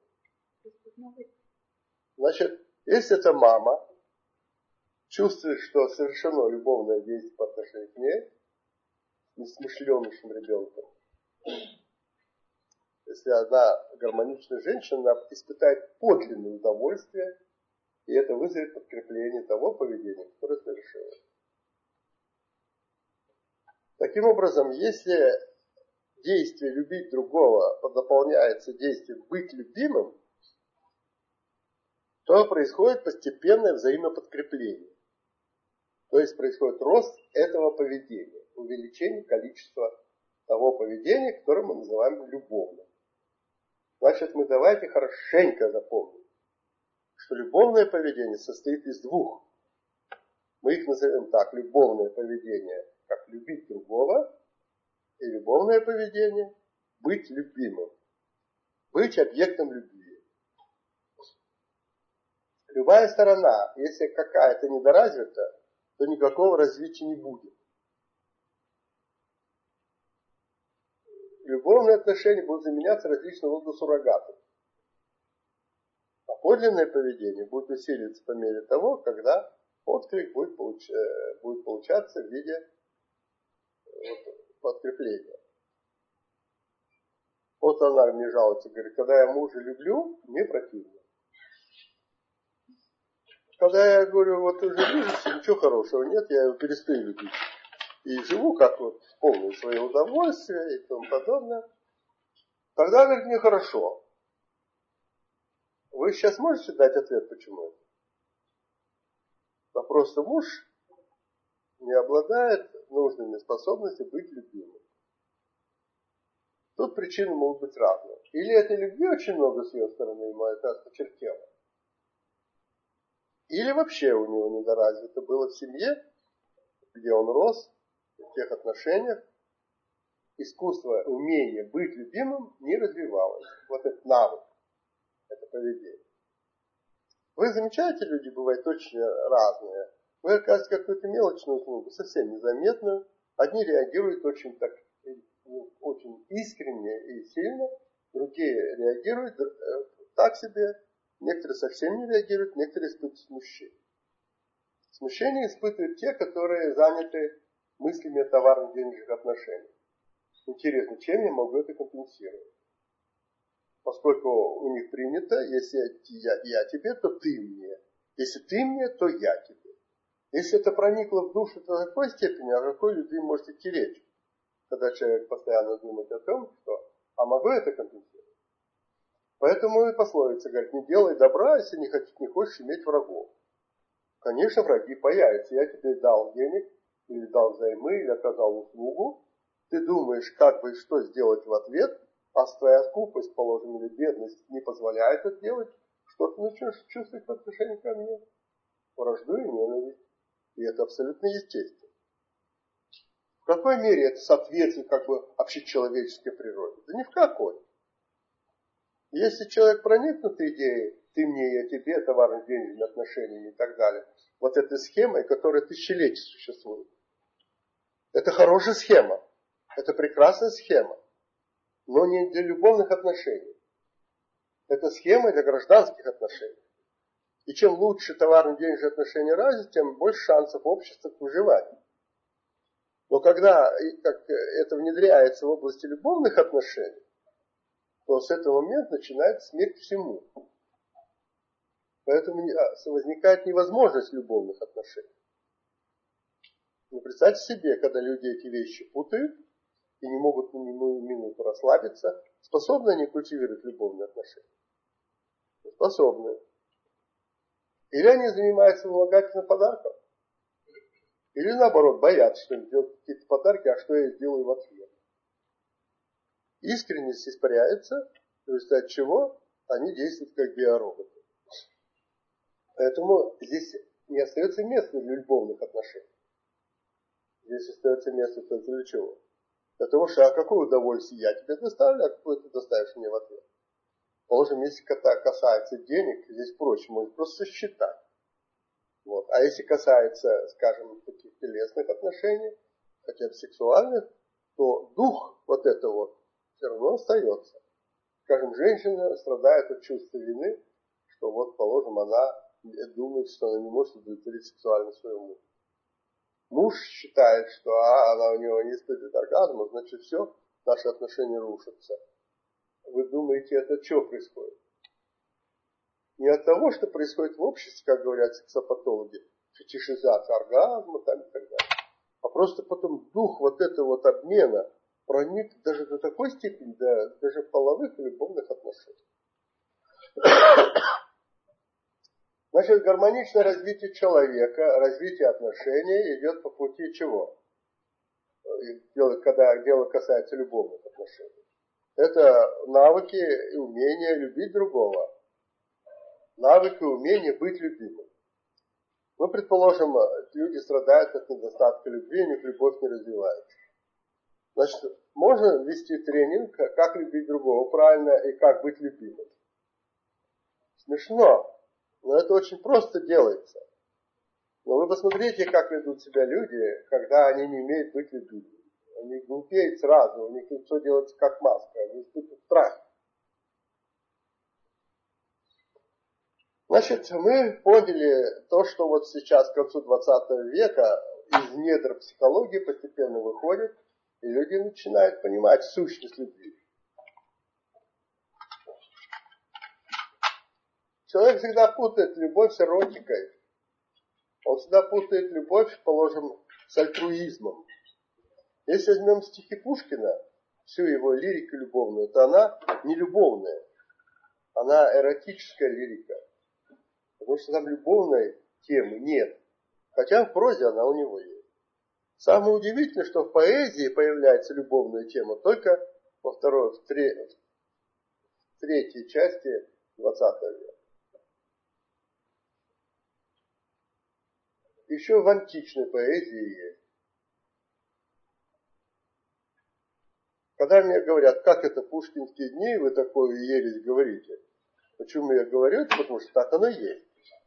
Значит, если это мама чувствует, что совершено любовное действие по отношению к ней, несмышленышим ребенком, если она гармоничная женщина, она испытает подлинное удовольствие И это вызовет подкрепление того поведения, которое совершилось. Таким образом, если действие любить другого дополняется действием быть любимым, то происходит постепенное взаимоподкрепление. То есть происходит рост этого поведения, увеличение количества того поведения, которое мы называем любовным. Значит, мы давайте хорошенько запомним, что любовное поведение состоит из двух. Мы их назовем так: любовное поведение, как любить другого, и любовное поведение быть любимым, быть объектом любви. Любая сторона, если какая-то недоразвита, то никакого развития не будет. Любовные отношения будут заменяться различного рода суррогатами. А подлинное поведение будет усиливаться по мере того, когда отклик будет, получ... будет получаться в виде вот, подкрепления. Вот она мне жалуется, говорит, когда я мужа люблю, мне противно. Когда я говорю, вот уже вижу, ничего хорошего нет, я его перестаю любить. И живу как вот в полное свое удовольствие и тому подобное. Тогда, говорит, мне хорошо. Вы сейчас можете дать ответ, почему это? Да просто муж не обладает нужными способностями быть любимым. Тут причины могут быть разные. Или этой любви очень много с ее стороны, ему это осточертело. Или вообще у него недоразвито было в семье, где он рос, в тех отношениях, искусство, умение быть любимым не развивалось. Вот этот навык, это поведение. Вы замечаете, люди бывают очень разные. Вы оказываете какую-то мелочную услугу, совсем незаметную. Одни реагируют очень так, очень искренне и сильно, другие реагируют так себе, некоторые совсем не реагируют, некоторые испытывают смущение. Смущение испытывают те, которые заняты мыслями о товарных денежных отношениях. Интересно, чем я могу это компенсировать? Поскольку у них принято, если я, я тебе, то ты мне. Если ты мне, то я тебе. Если это проникло в душу до такой степени, о какой любви может идти речь? Когда человек постоянно думает о том, что а могу это компенсировать? Поэтому и пословица говорит, не делай добра, если не хочешь, не хочешь иметь врагов. Конечно, враги появятся. Я тебе дал денег, или дал взаймы, или оказал услугу. Ты думаешь, как бы что сделать в ответ, а твоя скупость, положим, или бедность не позволяет это делать, что ты начнешь чувствовать по отношению ко мне? Вражду и ненависть. И это абсолютно естественно. В какой мере это соответствует как бы общечеловеческой природе? Да ни в какой. Если человек проникнут идеей «ты мне, я тебе», товарно-денежными отношениями и так далее, вот этой схемой, которая тысячелетия существует, это хорошая схема, это прекрасная схема, но не для любовных отношений. Это схема для гражданских отношений. И чем лучше товарно-денежные отношения развиты, тем больше шансов общества к выживанию. Но когда как, это внедряется в области любовных отношений, то с этого момента начинается смерть всему. Поэтому возникает невозможность любовных отношений. Но представьте себе, когда люди эти вещи путают и не могут ни минуту расслабиться, способны они культивировать любовные отношения? Способны. Или они занимаются вымогательством подарков, или наоборот боятся, что им сделают какие-то подарки, а что я сделаю в ответ. Искренность испаряется, в результате чего они действуют как биороботы. Поэтому здесь не остается места для любовных отношений. Здесь остается место только для чего? Для того, что а какое удовольствие я тебе доставлю, а какое ты доставишь мне в ответ. Положим, если касается денег, здесь проще, можно просто считать. Вот. А если касается, скажем, таких телесных отношений, хотя бы сексуальных, то дух вот этого вот все равно остается. Скажем, женщина страдает от чувства вины, что вот, положим, она думает, что она не может удовлетворить сексуально своего мужа. Муж считает, что а, она у него не испытывает оргазма, значит все, наши отношения рушатся. Вы думаете, это что происходит? не от того, что происходит в обществе, как говорят сексопатологи, фетишизация оргазма там, и так далее, а просто потом дух вот этого вот обмена проник даже до такой степени, до даже половых и любовных отношений. Значит, гармоничное развитие человека, развитие отношений идет по пути чего? Когда дело касается любовных отношений. Это навыки и умения любить другого. Навыки и умения быть любимым. Ну, предположим, люди страдают от недостатка любви, у них любовь не развивается. Значит, можно вести тренинг, как любить другого правильно и как быть любимым. Смешно, но это очень просто делается. Но вы посмотрите, как ведут себя люди, когда они не умеют быть любимыми. Они глупеют сразу, у них лицо делается как маска, они испытывают страх. Значит, мы поняли то, что вот сейчас, к концу двадцатого века, из недр психологии постепенно выходит, и люди начинают понимать сущность любви. Человек всегда путает любовь с эротикой. Он всегда путает любовь, положим, с альтруизмом. Если возьмем стихи Пушкина, всю его лирику любовную, то она не любовная. Она эротическая лирика. Потому что там любовной темы нет. Хотя в прозе она у него есть. Самое удивительное, что в поэзии появляется любовная тема только во второй, в, тре, в третьей части двадцатого века. Еще в античной поэзии есть. Когда мне говорят, как это пушкинские дни, вы такую ересь говорите. Почему я говорю это? Потому что так оно есть.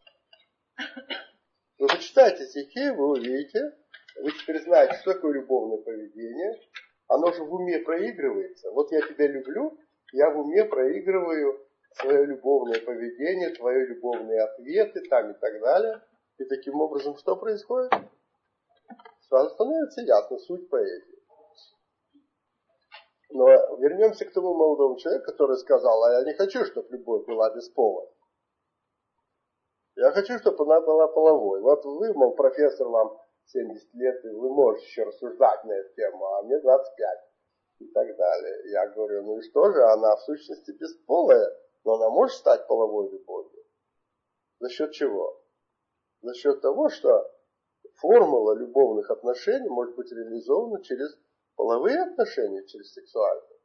Вы почитайте стихи, вы увидите, вы теперь знаете, что такое любовное поведение. Оно же в уме проигрывается. Вот я тебя люблю, я в уме проигрываю свое любовное поведение, твои любовные ответы там и так далее. И таким образом что происходит? Сразу становится ясно суть поэзии. Но вернемся к тому молодому человеку, который сказал, а я не хочу, чтобы любовь была без пола. Я хочу, чтобы она была половой. Вот вы, мол, профессор, вам семьдесят лет, и вы можете еще рассуждать на эту тему, а мне двадцать пять. И так далее. Я говорю, ну и что же, она в сущности бесполая, но она может стать половой любовью. За счет чего? За счет того, что формула любовных отношений может быть реализована через половые отношения, через сексуальные.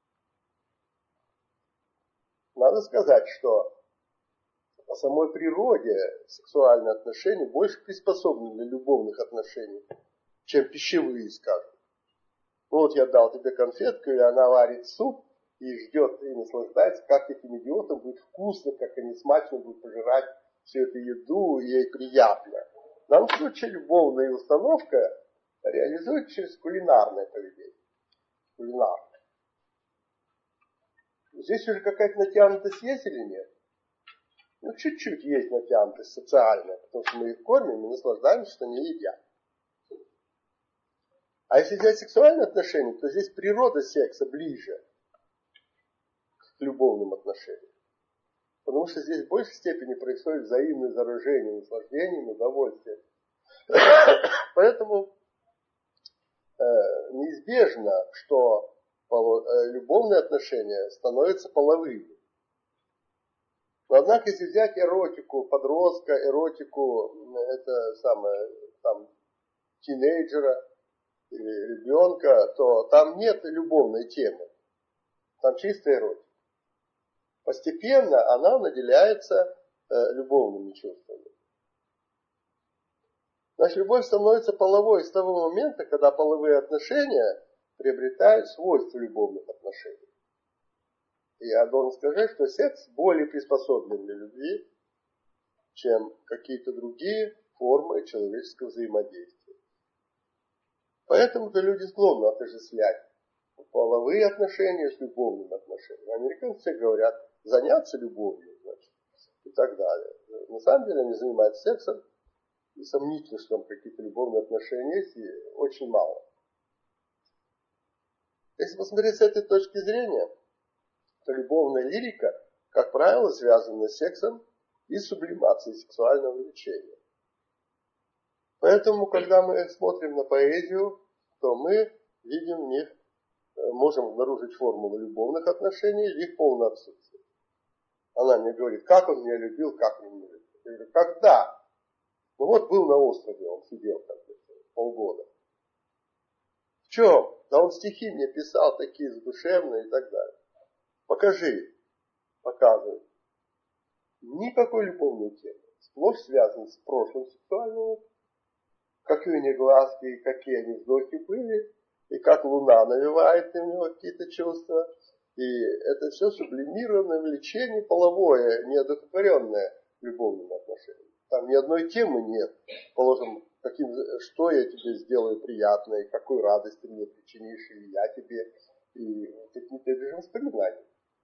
Надо сказать, что по самой природе сексуальные отношения больше приспособлены для любовных отношений, чем пищевые, скажем. Ну вот я дал тебе конфетку, и она варит суп, и ждет, и наслаждается, как этим идиотам будет вкусно, как они смачно будут пожирать всю эту еду, и ей приятно. В данном случае любовная установка реализуется через кулинарное поведение. Кулинарное. Здесь уже какая-то натянутость есть или нет? Ну, чуть-чуть есть натянутость социальная, потому что мы их кормим и наслаждаемся, что они едят. А если взять сексуальные отношения, то здесь природа секса ближе к любовным отношениям. Потому что здесь в большей степени происходит взаимное заражение наслаждением, удовольствием. Поэтому э, неизбежно, что поло, э, любовные отношения становятся половыми. Но однако, если взять эротику подростка, эротику это самое, там, тинейджера или ребенка, то там нет любовной темы. Там чистая эротика. Постепенно она наделяется э, любовными чувствами. Значит, любовь становится половой с того момента, когда половые отношения приобретают свойства любовных отношений. И я должен сказать, что секс более приспособлен для любви, чем какие-то другие формы человеческого взаимодействия. Поэтому-то люди склонны отождествлять половые отношения с любовными отношениями. Американцы говорят, заняться любовью, значит, и так далее. На самом деле они занимаются сексом, и сомнительно, что там какие-то любовные отношения есть, и очень мало. Если посмотреть с этой точки зрения, то любовная лирика, как правило, связана с сексом и сублимации сексуального влечения. Поэтому, когда мы смотрим на поэзию, то мы видим в них, можем обнаружить формулу любовных отношений или их полное отсутствие. Она мне говорит, как он меня любил, как он меня любил. Я говорю, когда? Ну вот был на острове, он сидел там полгода. В чем? Да он стихи мне писал такие задушевные и так далее. Покажи. Показывай. Никакой любовной темы. Сплошь связан с прошлым сексуальным опытом. Какие у них глазки, какие они вздохи были, и как луна навевает на него какие-то чувства. И это все сублимированное влечение половое, неодухотворенное любовными отношениями. Там ни одной темы нет. Положим, каким, что я тебе сделаю приятное, какую радость ты мне причинишь, или я тебе. И это же воспоминания.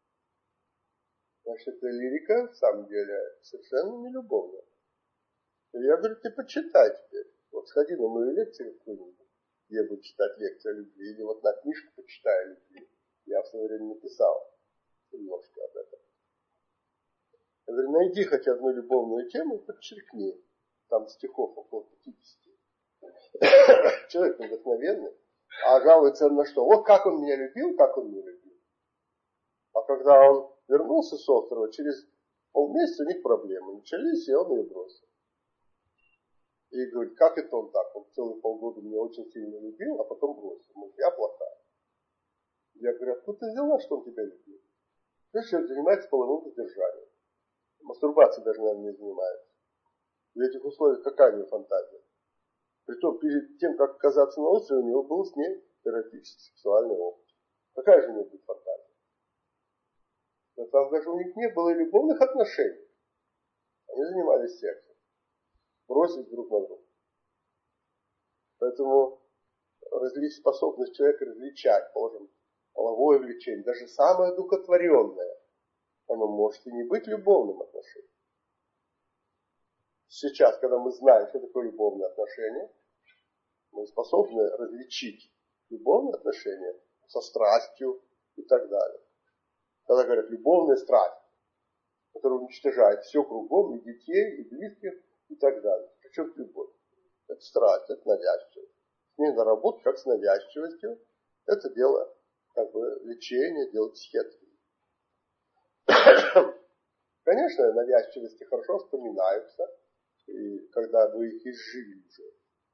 Значит, эта лирика, в самом деле, совершенно не любовная. И я говорю, ты почитай теперь. Вот сходи на мою лекцию какую-нибудь, где я буду читать лекцию о любви, или вот на книжку почитай о любви. Я в свое время написал немножко об этом. Я говорю, найди хоть одну любовную тему, подчеркни. Там стихов около пятидесяти. Человек вдохновенный, а жалуется на что? Вот как он меня любил, как он меня любил. А когда он вернулся с острова, через полмесяца у них проблемы начались, и он ее бросил. И говорит, как это он так? Он целые полгода меня очень сильно любил, а потом бросил. Может, я плохая. Я говорю, откуда ты взяла, что он тебя любил? Знаешь, человек занимается половым воздержанием. Мастурбацией даже, наверное, не занимается. В этих условиях какая у него фантазия? Притом, перед тем, как оказаться на острове, у него был с ней эротический сексуальный опыт. Какая же у него будет фантазия? Но там даже у них не было любовных отношений. Они занимались сексом. Бросить друг на друга. Поэтому различ... способность человека различать, положим, половое влечение, даже самое одухотворенное, оно может и не быть любовным отношением. Сейчас, когда мы знаем, что такое любовное отношение, мы способны различить любовные отношения со страстью и так далее. Когда говорят любовная страсть, которая уничтожает все кругом, и детей, и близких, и так далее. Причем любовь? Это страсть, это навязчивость. С ней наработать, как с навязчивостью, это дело как бы лечения, дело психиатрии. Конечно, навязчивости хорошо вспоминаются, и когда вы их изжили уже.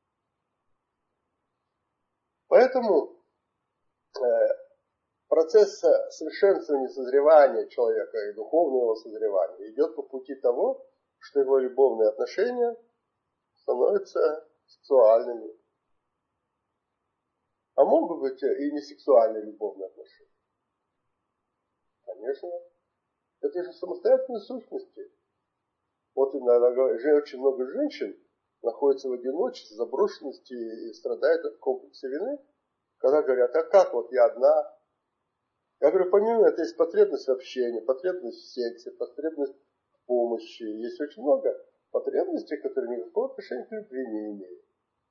Поэтому э, процесс совершенствования созревания человека и духовного созревания идет по пути того, что его любовные отношения становятся сексуальными. А могут быть и не сексуальные любовные отношения. Конечно. Это же самостоятельные сущности. Вот иногда очень много женщин находятся в одиночестве, заброшенности и страдают от комплекса вины, когда говорят, а как вот я одна? Я говорю, помимо этого есть потребность в общении, потребность в сексе, потребность в помощи. Есть очень много потребностей, которые никакого отношения к любви не имеют.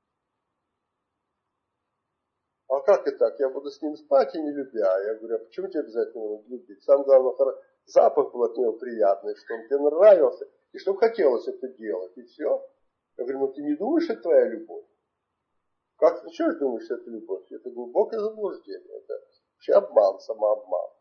А как и так? Я буду с ним спать и не любя. Я говорю, а почему тебе обязательно его любить? Самое главное, запах был от него приятный, что он тебе нравился, и чтобы хотелось это делать, и все. Я говорю, ну ты не думаешь, что это твоя любовь? Как ты что думаешь, что это любовь? Это глубокое заблуждение, это вообще обман, самообман.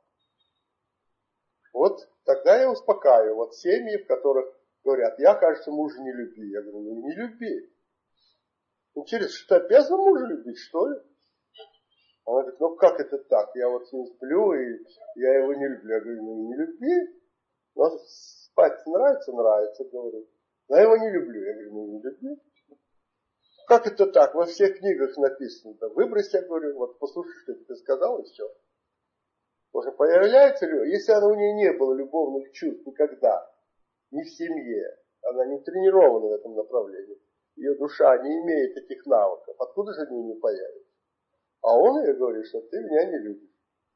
Вот тогда я успокаиваю. Вот семьи, в которых говорят, я, кажется, мужа не люби. Я говорю, ну не люби. Интересно, что ты обязан мужа любить, что ли? Она говорит, ну как это так? Я вот с ним сплю, и я его не люблю. Я говорю, ну не люби. Но спать нравится, нравится, говорю. Но я его не люблю. Я говорю, ну не люби. Как это так? Во всех книгах написано. Да выбрось, я говорю, вот послушай, что я тебе сказал, и все. Потому что появляется любовь. Если она у нее не было любовных чувств никогда, ни в семье, она не тренирована в этом направлении, ее душа не имеет этих навыков, откуда же они не появятся? А он ей говорит, что ты меня не любишь.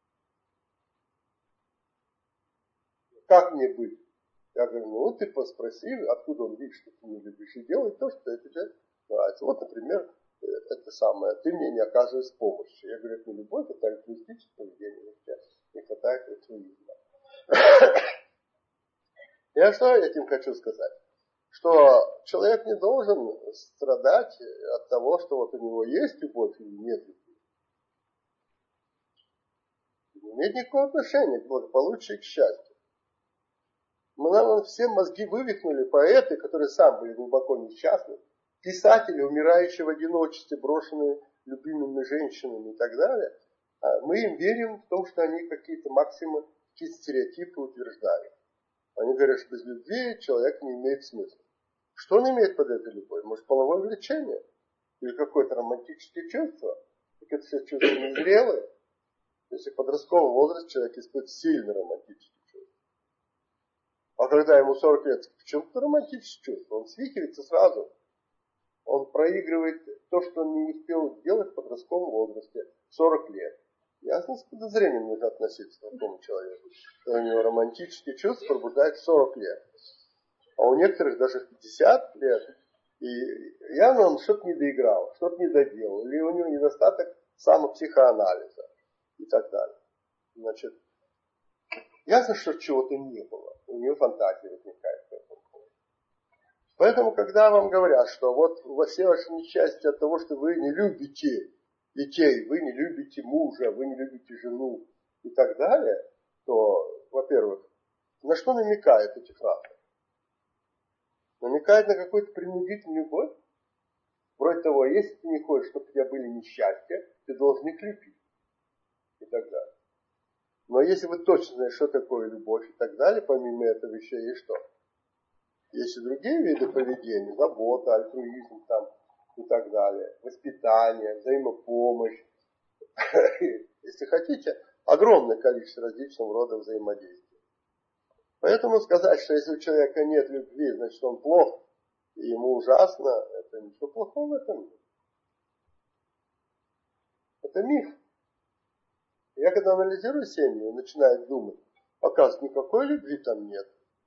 Как мне быть? Я говорю, ну ты спроси, откуда он видит, что ты не любишь, и делай то, что тебе нравится. Вот, например, это самое, ты мне не оказываешь помощи. Я говорю, это не любовь, это альтруистическое поведение. Не хватает альтруизма. Я что этим хочу сказать? Что человек не должен страдать от того, что вот у него есть любовь или нет любви. Не имеет никакого отношения к благополучию и к счастью. Мы нам все мозги вывихнули, поэты, которые сами были глубоко несчастны, писатели, умирающие в одиночестве, брошенные любимыми женщинами и так далее. Мы им верим в том, что они какие-то максимы, какие-то стереотипы утверждают. Они говорят, что без любви человек не имеет смысла. Что он имеет под этой любовью? Может, половое влечение? Или какое-то романтическое чувство? Так это все чувства незрелые. Если в подростковом возрасте человек испытывает сильно романтические чувства. А когда ему сорок лет, почему-то романтические чувства, он свихивается сразу. Он проигрывает то, что он не успел делать в подростковом возрасте, сорок лет. Ясно, с подозрением нужно относиться к такому человеку. Что у него романтические чувства пробуждают в сорок лет. А у некоторых даже в пятьдесят лет. И явно он что-то не доиграл, что-то не доделал. Или у него недостаток самопсихоанализа и так далее. Значит, ясно, что чего-то не было. У него фантазия возникает по этому поводу. Поэтому, когда вам говорят, что вот во все ваши несчастья от того, что вы не любите детей, вы не любите мужа, вы не любите жену и так далее, то, во-первых, на что намекают эти фразы? Намекает на какую-то принудительную любовь. Вроде того, если ты не хочешь, чтобы у тебя были несчастья, ты должен их любить. И так далее. Но если вы точно знаете, что такое любовь и так далее, помимо этого еще есть что? Есть и другие виды поведения. Забота, альтруизм там, и так далее. Воспитание, взаимопомощь. Если хотите, огромное количество различного рода взаимодействий. Поэтому сказать, что если у человека нет любви, значит он плох, и ему ужасно, это ничего плохого в этом нет. Это миф. Я когда анализирую семью, начинаю думать, оказывается, никакой любви там нет.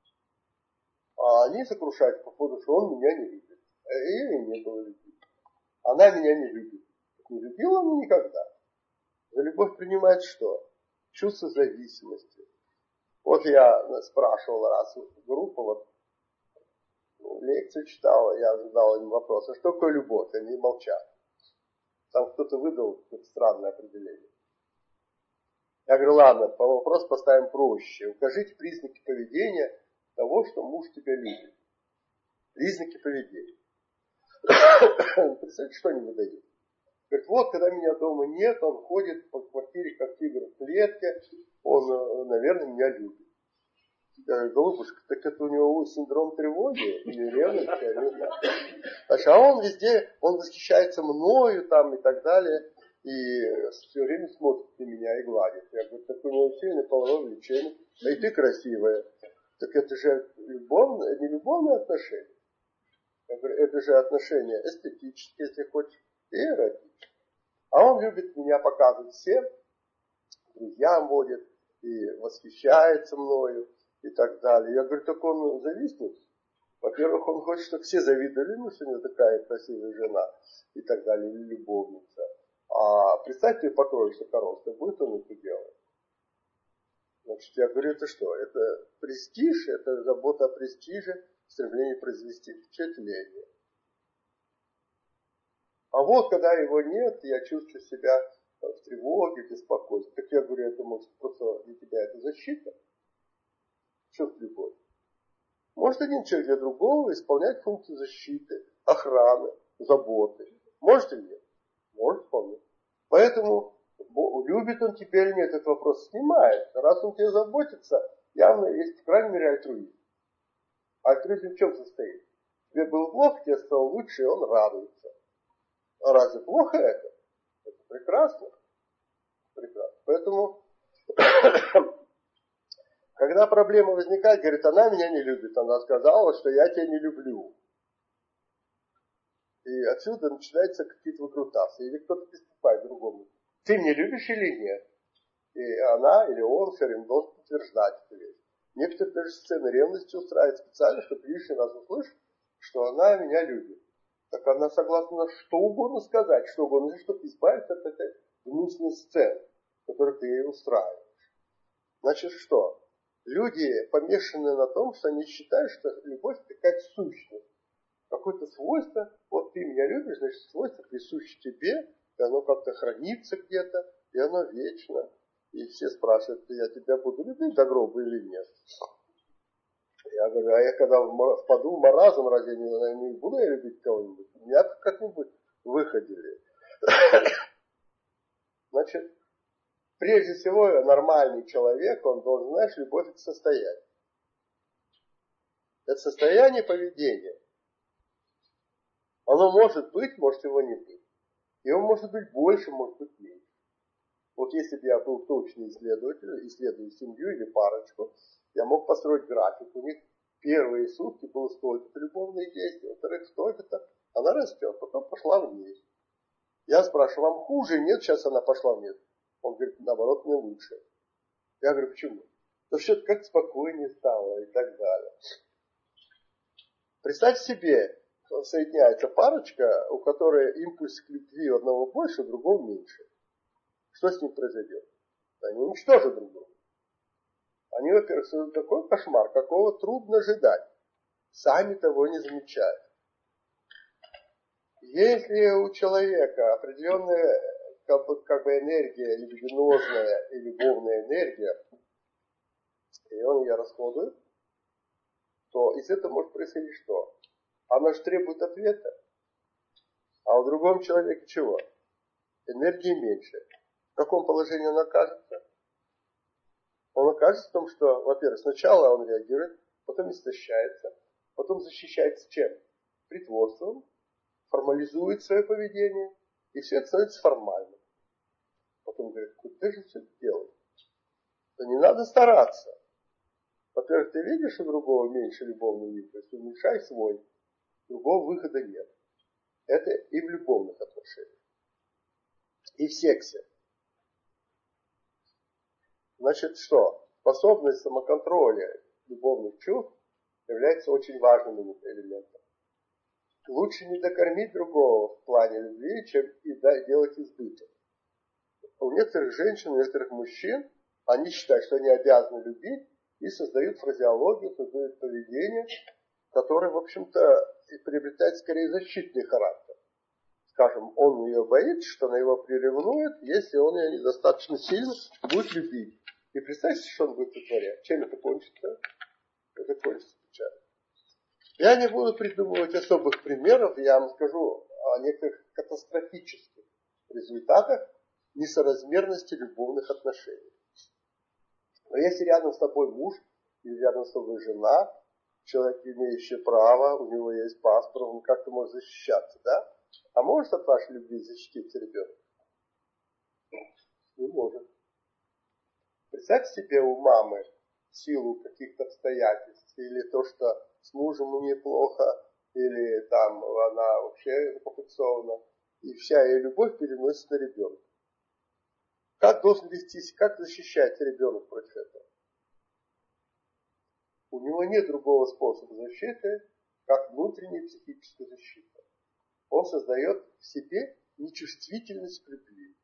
А они сокрушаются по поводу, что он меня не любит. И не было любви. Она меня не любит. Не любила она никогда. За любовь принимает что? Чувство зависимости. Вот я спрашивал раз группу, вот ну, лекцию читал, я задал им вопрос, а что такое любовь? Они молчат. Там кто-то выдал какое-то странное определение. Я говорю, ладно, по вопросу поставим проще. Укажите признаки поведения того, что муж тебя любит. Признаки поведения. Представьте, что они выдают. Говорит, вот, когда меня дома нет, он ходит по квартире, как тигр в клетке, он, наверное, меня любит. Я говорю, голубушка, так это у него синдром тревоги или ревность, я не знаю. Значит, а он везде, он восхищается мною там и так далее, и все время смотрит на меня и гладит. Я говорю, так у него сильное половое влечение, а и ты красивая. Так это же любовное, не любовное отношение. Я говорю, это же отношения эстетические, если хочешь, и эротические. А он любит меня показывать всем, друзьям водит, и восхищается мною, и так далее. Я говорю, так он завистник. Во-первых, он хочет, чтобы все завидовали ему, что у него такая красивая жена, и так далее, или любовница. А представьте, покроешься коровкой, будет он это делать? Значит, я говорю, это что? Это престиж, это забота о престиже, стремление произвести впечатление. А вот, когда его нет, я чувствую себя в тревоге, беспокойстве. Так я говорю, это может просто для тебя это защита. Что в любовь? Может один человек для другого исполнять функцию защиты, охраны, заботы. Может или нет? Может вполне. Поэтому любит он тебя или нет, этот вопрос снимает. Раз он тебе заботится, явно есть, по крайней мере, альтруизм. Альтруизм в чем состоит? Тебе было плохо, тебе стало лучше, и он радуется. А разве плохо это? Это прекрасно. Прекрасно. Поэтому, когда проблема возникает, говорит, она меня не любит. Она сказала, что я тебя не люблю. И отсюда начинаются какие-то выкрутасы. Или кто-то приступает к другому. Ты меня любишь или нет? И она или он все время должен подтверждать эту вещь. Некоторые даже сцены ревности устраивают специально, чтобы лишний раз услышать, что она меня любит. Так она согласна что угодно сказать, что угодно, чтобы избавиться от этой гнусной сцены, которую ты ей устраиваешь. Значит, что? Люди помешаны на том, что они считают, что любовь это какая-то сущность. Какое-то свойство, вот ты меня любишь, значит свойство присуще тебе, и оно как-то хранится где-то, и оно вечно. И все спрашивают, я тебя буду любить до гроба или нет. Я говорю, а я когда впаду в маразм, разве я не, не буду я любить кого-нибудь? Меня как-нибудь выходили. Значит, прежде всего, нормальный человек, он должен, знаешь, любовь это состояние. Это состояние поведения. Оно может быть, может его не быть. Его может быть больше, может быть меньше. Вот если бы я был точный исследователь, исследую семью или парочку, я мог построить график. У них первые сутки было столько-то любовных действий, во-вторых, столько-то. Она растет, потом пошла вниз. Я спрашиваю, вам хуже? Нет, сейчас она пошла вниз. Он говорит, наоборот, мне лучше. Я говорю, почему? Потому что это как спокойнее стало и так далее. Представьте себе, соединяется парочка, у которой импульс к любви у одного больше, у другого меньше. Что с ним произойдет? Они уничтожат друг друга. Они, во-первых, создают такой кошмар, какого трудно ожидать. Сами того не замечают. Если у человека определенная как бы, как бы энергия, либидинозная и любовная энергия, и он ее расходует, то из этого может происходить что? Она же требует ответа. А у другого человека чего? Энергии меньше. В каком положении он окажется? Он окажется в том, что, во-первых, сначала он реагирует, потом истощается, потом защищается чем? Притворством, формализует свое поведение, и все это становится формальным. Потом говорит, куда же все это делать? Да не надо стараться. Во-первых, ты видишь у другого меньше любовный импульс, уменьшай свой. Другого выхода нет. Это и в любовных отношениях, и в сексе. Значит, что? Способность самоконтроля любовных чувств является очень важным элементом. Лучше не докормить другого в плане любви, чем и делать избыток. У некоторых женщин, у некоторых мужчин, они считают, что они обязаны любить, и создают фразеологию, создают поведение, которое, в общем-то, приобретает скорее защитный характер. Скажем, он ее боится, что она его приревнует, если он ее недостаточно сильно будет любить. И представьте, что он будет вытворять. Чем это кончится? Это кончится печально. Я не буду придумывать особых примеров, я вам скажу о некоторых катастрофических результатах несоразмерности любовных отношений. Но если рядом с тобой муж или рядом с тобой жена, человек, имеющий право, у него есть паспорт, он как-то может защищаться, да? А может от вашей любви защититься ребенок? Не может. Представьте себе у мамы в силу каких-то обстоятельств, или то, что с мужем у нее плохо, или там она вообще закомплексована, и вся ее любовь переносится на ребенка. Как должен вестись, как защищать ребенок против этого? У него нет другого способа защиты, как внутренняя психическая защита. Он создает в себе нечувствительность к любви.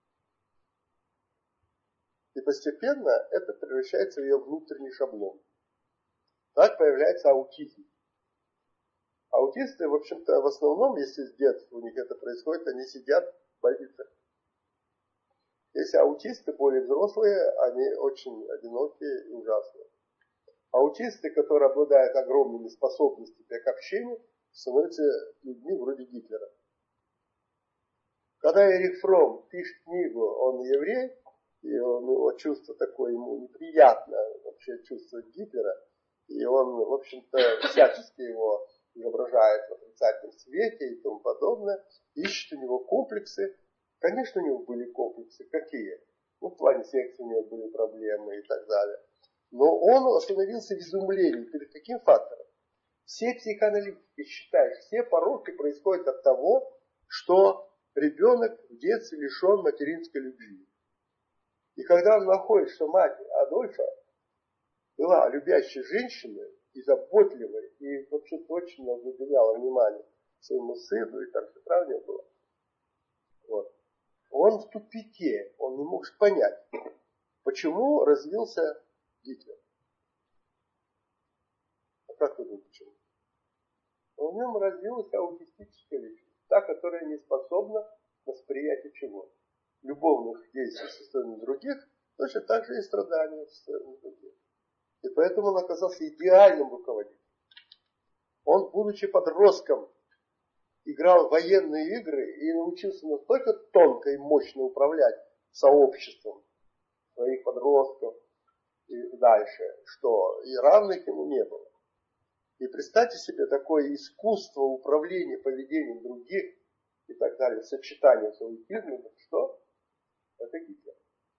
И постепенно это превращается в ее внутренний шаблон. Так появляется аутизм. Аутисты, в общем-то, в основном, если с детства у них это происходит, они сидят в больницах. Если аутисты более взрослые, они очень одинокие и ужасные. Аутисты, которые обладают огромными способностями к общению, становятся людьми вроде Гитлера. Когда Эрих Фромм пишет книгу, он еврей, и он, его чувство такое, ему неприятно вообще чувствовать Гитлера, и он, в общем-то, всячески его изображает в отрицательном свете и тому подобное, ищет у него комплексы. Конечно, у него были комплексы. Какие? Ну, в плане секса у него были проблемы и так далее. Но он остановился в изумлении перед каким фактором? Все психоаналитики считают, все пороки происходят от того, что ребенок в детстве лишен материнской любви. И когда он находит, что мать Адольфа была любящей женщиной и заботливой, и вообще точно уделяла внимание своему сыну, и так все правильно было. Вот. Он в тупике, он не мог понять, почему развился Гитлер. Как вы думаете, почему? В нем развилась аутистическая личность, та, которая не способна к восприятию чего? Любовных действий со стороны других, точно так же и страдания со стороны других. И поэтому он оказался идеальным руководителем. Он, будучи подростком, играл в военные игры и научился настолько тонко и мощно управлять сообществом своих подростков и дальше, что и равных ему не было. И представьте себе такое искусство управления поведением других и так далее, сочетание с аутизмом, что? Это Гитлер.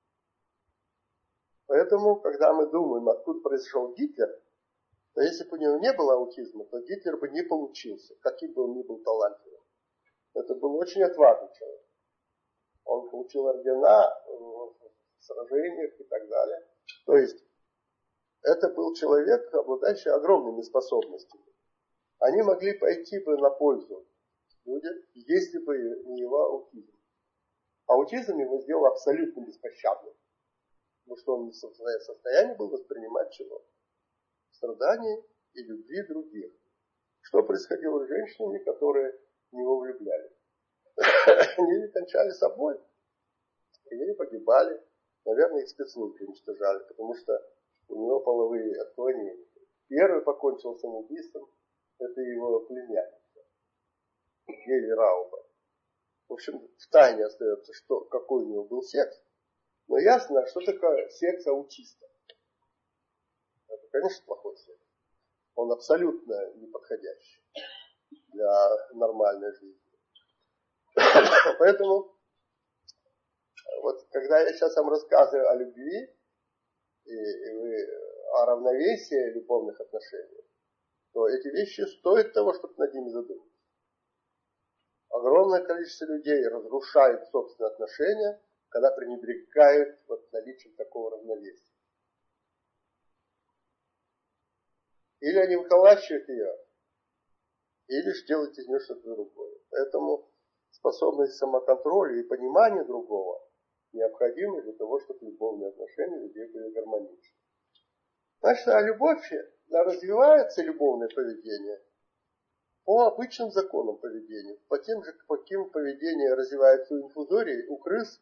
Поэтому, когда мы думаем, откуда произошел Гитлер, то если бы у него не было аутизма, то Гитлер бы не получился, каким бы он ни был талантливым. Это был очень отважный человек. Он получил ордена в сражениях и так далее. То есть, это был человек, обладающий огромными способностями. Они могли пойти бы на пользу людям, если бы не его аутизм. Аутизм его сделал абсолютно беспощадным. Потому что он не в состоянии был воспринимать чего? Страдания и любви других. Что происходило с женщинами, которые в него влюблялись? Они кончали собой. Или погибали. Наверное, их спецслужбы уничтожали, потому что у него половые отклонения. Первый покончил самоубийством, это его племянница, Гели Раубер. В общем, в тайне остается, что, какой у него был секс. Но ясно, что такое секс аутиста. Это, конечно, плохой секс. Он абсолютно неподходящий для нормальной жизни. Поэтому, вот когда я сейчас вам рассказываю о любви, и, и вы, о равновесии любовных отношений, то эти вещи стоят того, чтобы над ними задуматься. Огромное количество людей разрушает собственные отношения, когда пренебрегают вот наличием такого равновесия. Или они выколачивают ее, или же делают из нее что-то другое. Поэтому способность самоконтроля и понимания другого необходимы для того, чтобы любовные отношения людей были гармоничны. Значит, а любовь, развивается любовное поведение по обычным законам поведения, по тем же, по каким поведение развивается у инфузорий, у крыс,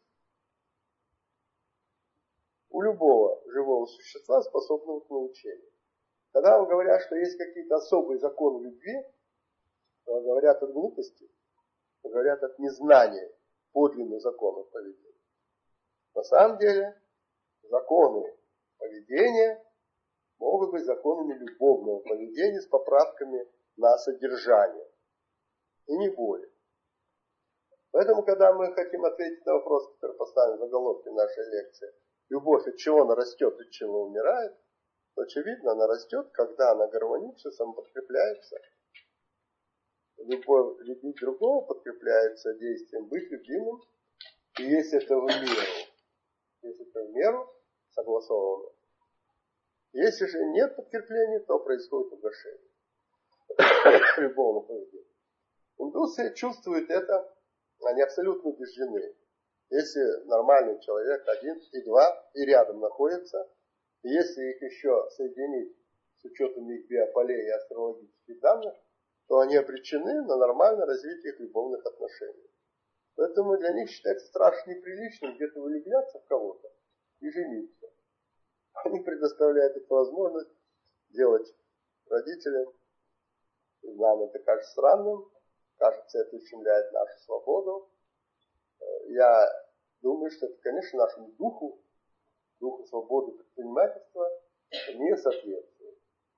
у любого живого существа, способного к научению. Когда вам говорят, что есть какие-то особые законы любви, то говорят от глупости, говорят от незнания подлинных законов поведения. На самом деле, законы поведения могут быть законами любовного поведения с поправками на содержание. И не более. Поэтому, когда мы хотим ответить на вопрос, который поставлен в заголовке нашей лекции, любовь от чего она растет, от чего умирает, то очевидно, она растет, когда она гармонично самоподкрепляется. Любовь любить другого подкрепляется действием быть любимым. И если это в меру, если это в меру согласовано. Если же нет подкрепления, то происходит угошение любовного поведения. Индусы чувствуют это, они абсолютно убеждены. Если нормальный человек один и два и рядом находятся, и если их еще соединить с учетом их биополей и астрологических данных, то они обречены на нормальное развитие их любовных отношений. Поэтому для них считается страшно неприличным где-то влюбляться в кого-то и жениться. Они предоставляют эту возможность делать родителям. И нам это кажется странным, кажется, это ущемляет нашу свободу. Я думаю, что это, конечно, нашему духу, духу свободы предпринимательства не соответствует.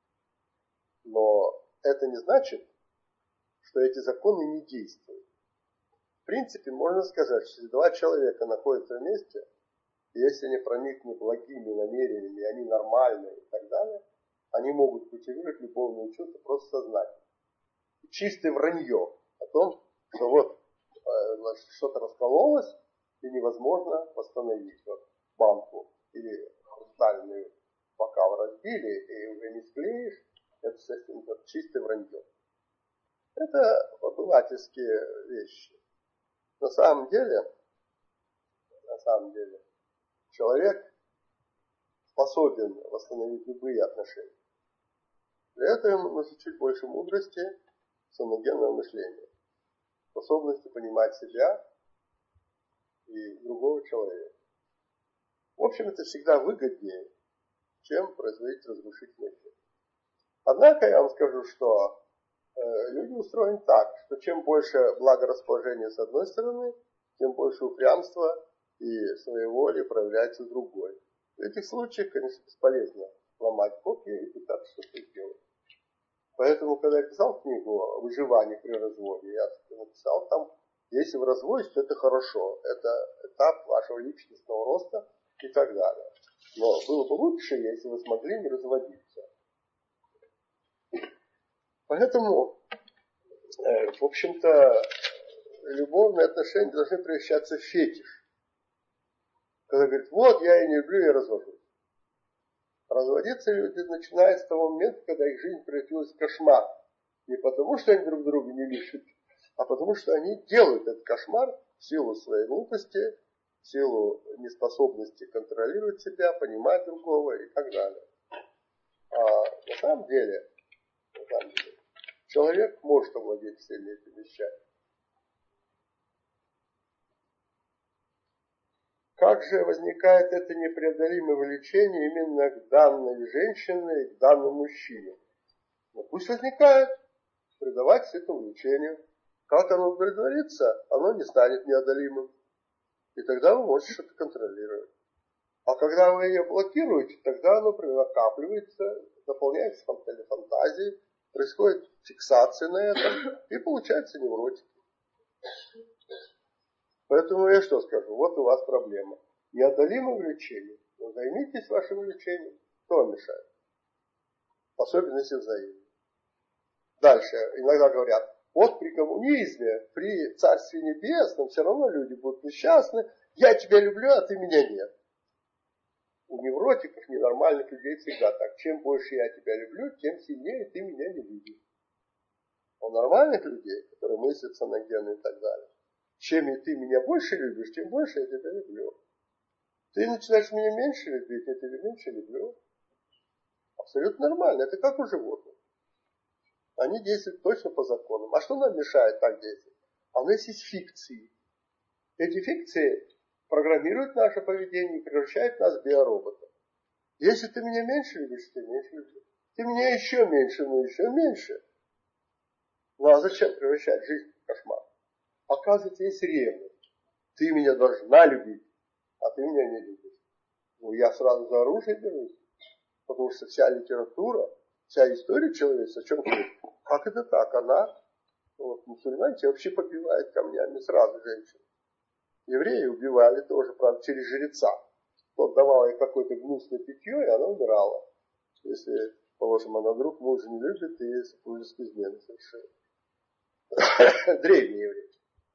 Но это не значит, что эти законы не действуют. В принципе, можно сказать, что если два человека находятся вместе, и если они проникнуты благими намерениями, и они нормальные и так далее, они могут культивировать любовные чувства просто сознательно. Чистое вранье о том, что вот значит, что-то раскололось, и невозможно восстановить. Вот банку или хрустальный бокал разбили, и уже не склеишь, это совсем чистое вранье. Это обывательские вещи. На самом деле, на самом деле, человек способен восстановить любые отношения. Для этого нужно чуть больше мудрости, саногенного мышления, способности понимать себя и другого человека. В общем, это всегда выгоднее, чем производить разрушительный эффект. Однако я вам скажу, что э, люди устроены так, что чем больше благорасположения с одной стороны, тем больше упрямства и своеволия проявляется с другой. В этих случаях, конечно, бесполезно ломать копья и пытаться что-то сделать. Поэтому, когда я писал книгу о выживании при разводе, я написал там, если вы разводитесь, то это хорошо. Это этап вашего личностного роста и так далее. Но было бы лучше, если вы смогли не разводиться. Поэтому, э, в общем-то, любовные отношения должны превращаться в фетиш. Когда говорят, вот я и не люблю, я развожусь. Разводиться люди начинают с того момента, когда их жизнь превратилась в кошмар. Не потому, что они друг друга не любят, а потому, что они делают этот кошмар в силу своей глупости, в силу неспособности контролировать себя, понимать другого и так далее. А на самом деле, на самом деле человек может овладеть всеми этими вещами. Как же возникает это непреодолимое влечение именно к данной женщине и к данному мужчине? Ну, пусть возникает, предавайтесь этому влечению. Как оно удовлетворится, оно не станет неодолимым. И тогда вы можете что-то контролировать. А когда вы ее блокируете, тогда оно накапливается, наполняется фантазией, происходит фиксация на этом, и получается невротики. Поэтому я что скажу? Вот у вас проблема. Неодолимое влечение. Но займитесь вашим влечением. Кто вам мешает? Особенно если взаимно. Дальше. Иногда говорят, вот при коммунизме, при Царстве Небесном все равно люди будут несчастны. Я тебя люблю, а ты меня нет. У невротиков, ненормальных людей всегда так. Чем больше я тебя люблю, тем сильнее ты меня не любишь. У нормальных людей, которые мыслят саногенно и так далее, чем ты меня больше любишь, тем больше я тебя люблю. Ты начинаешь меня меньше любить, я тебя меньше люблю. Абсолютно нормально. Это как у животных. Они действуют точно по законам. А что нам мешает так действовать? А у нас есть фикции. Эти фикции программируют наше поведение и превращают нас в биороботов. Если ты меня меньше любишь, ты меньше любишь. Ты меня еще меньше, но еще меньше. Ну а зачем превращать жизнь в кошмар? Оказывается, есть ревность. Ты меня должна любить, а ты меня не любишь. Ну, я сразу за оружие берусь. Потому что вся литература, вся история человечества, о чем говорит? Как это так? Она, вот, мусульмане вообще побивают камнями сразу женщин. Евреи убивали тоже, правда, через жреца. Тот давал ей какое-то гнусное питье, и она умирала. Если, положим, она вдруг мужа не любит, и супружеские измены совершили. Древние евреи.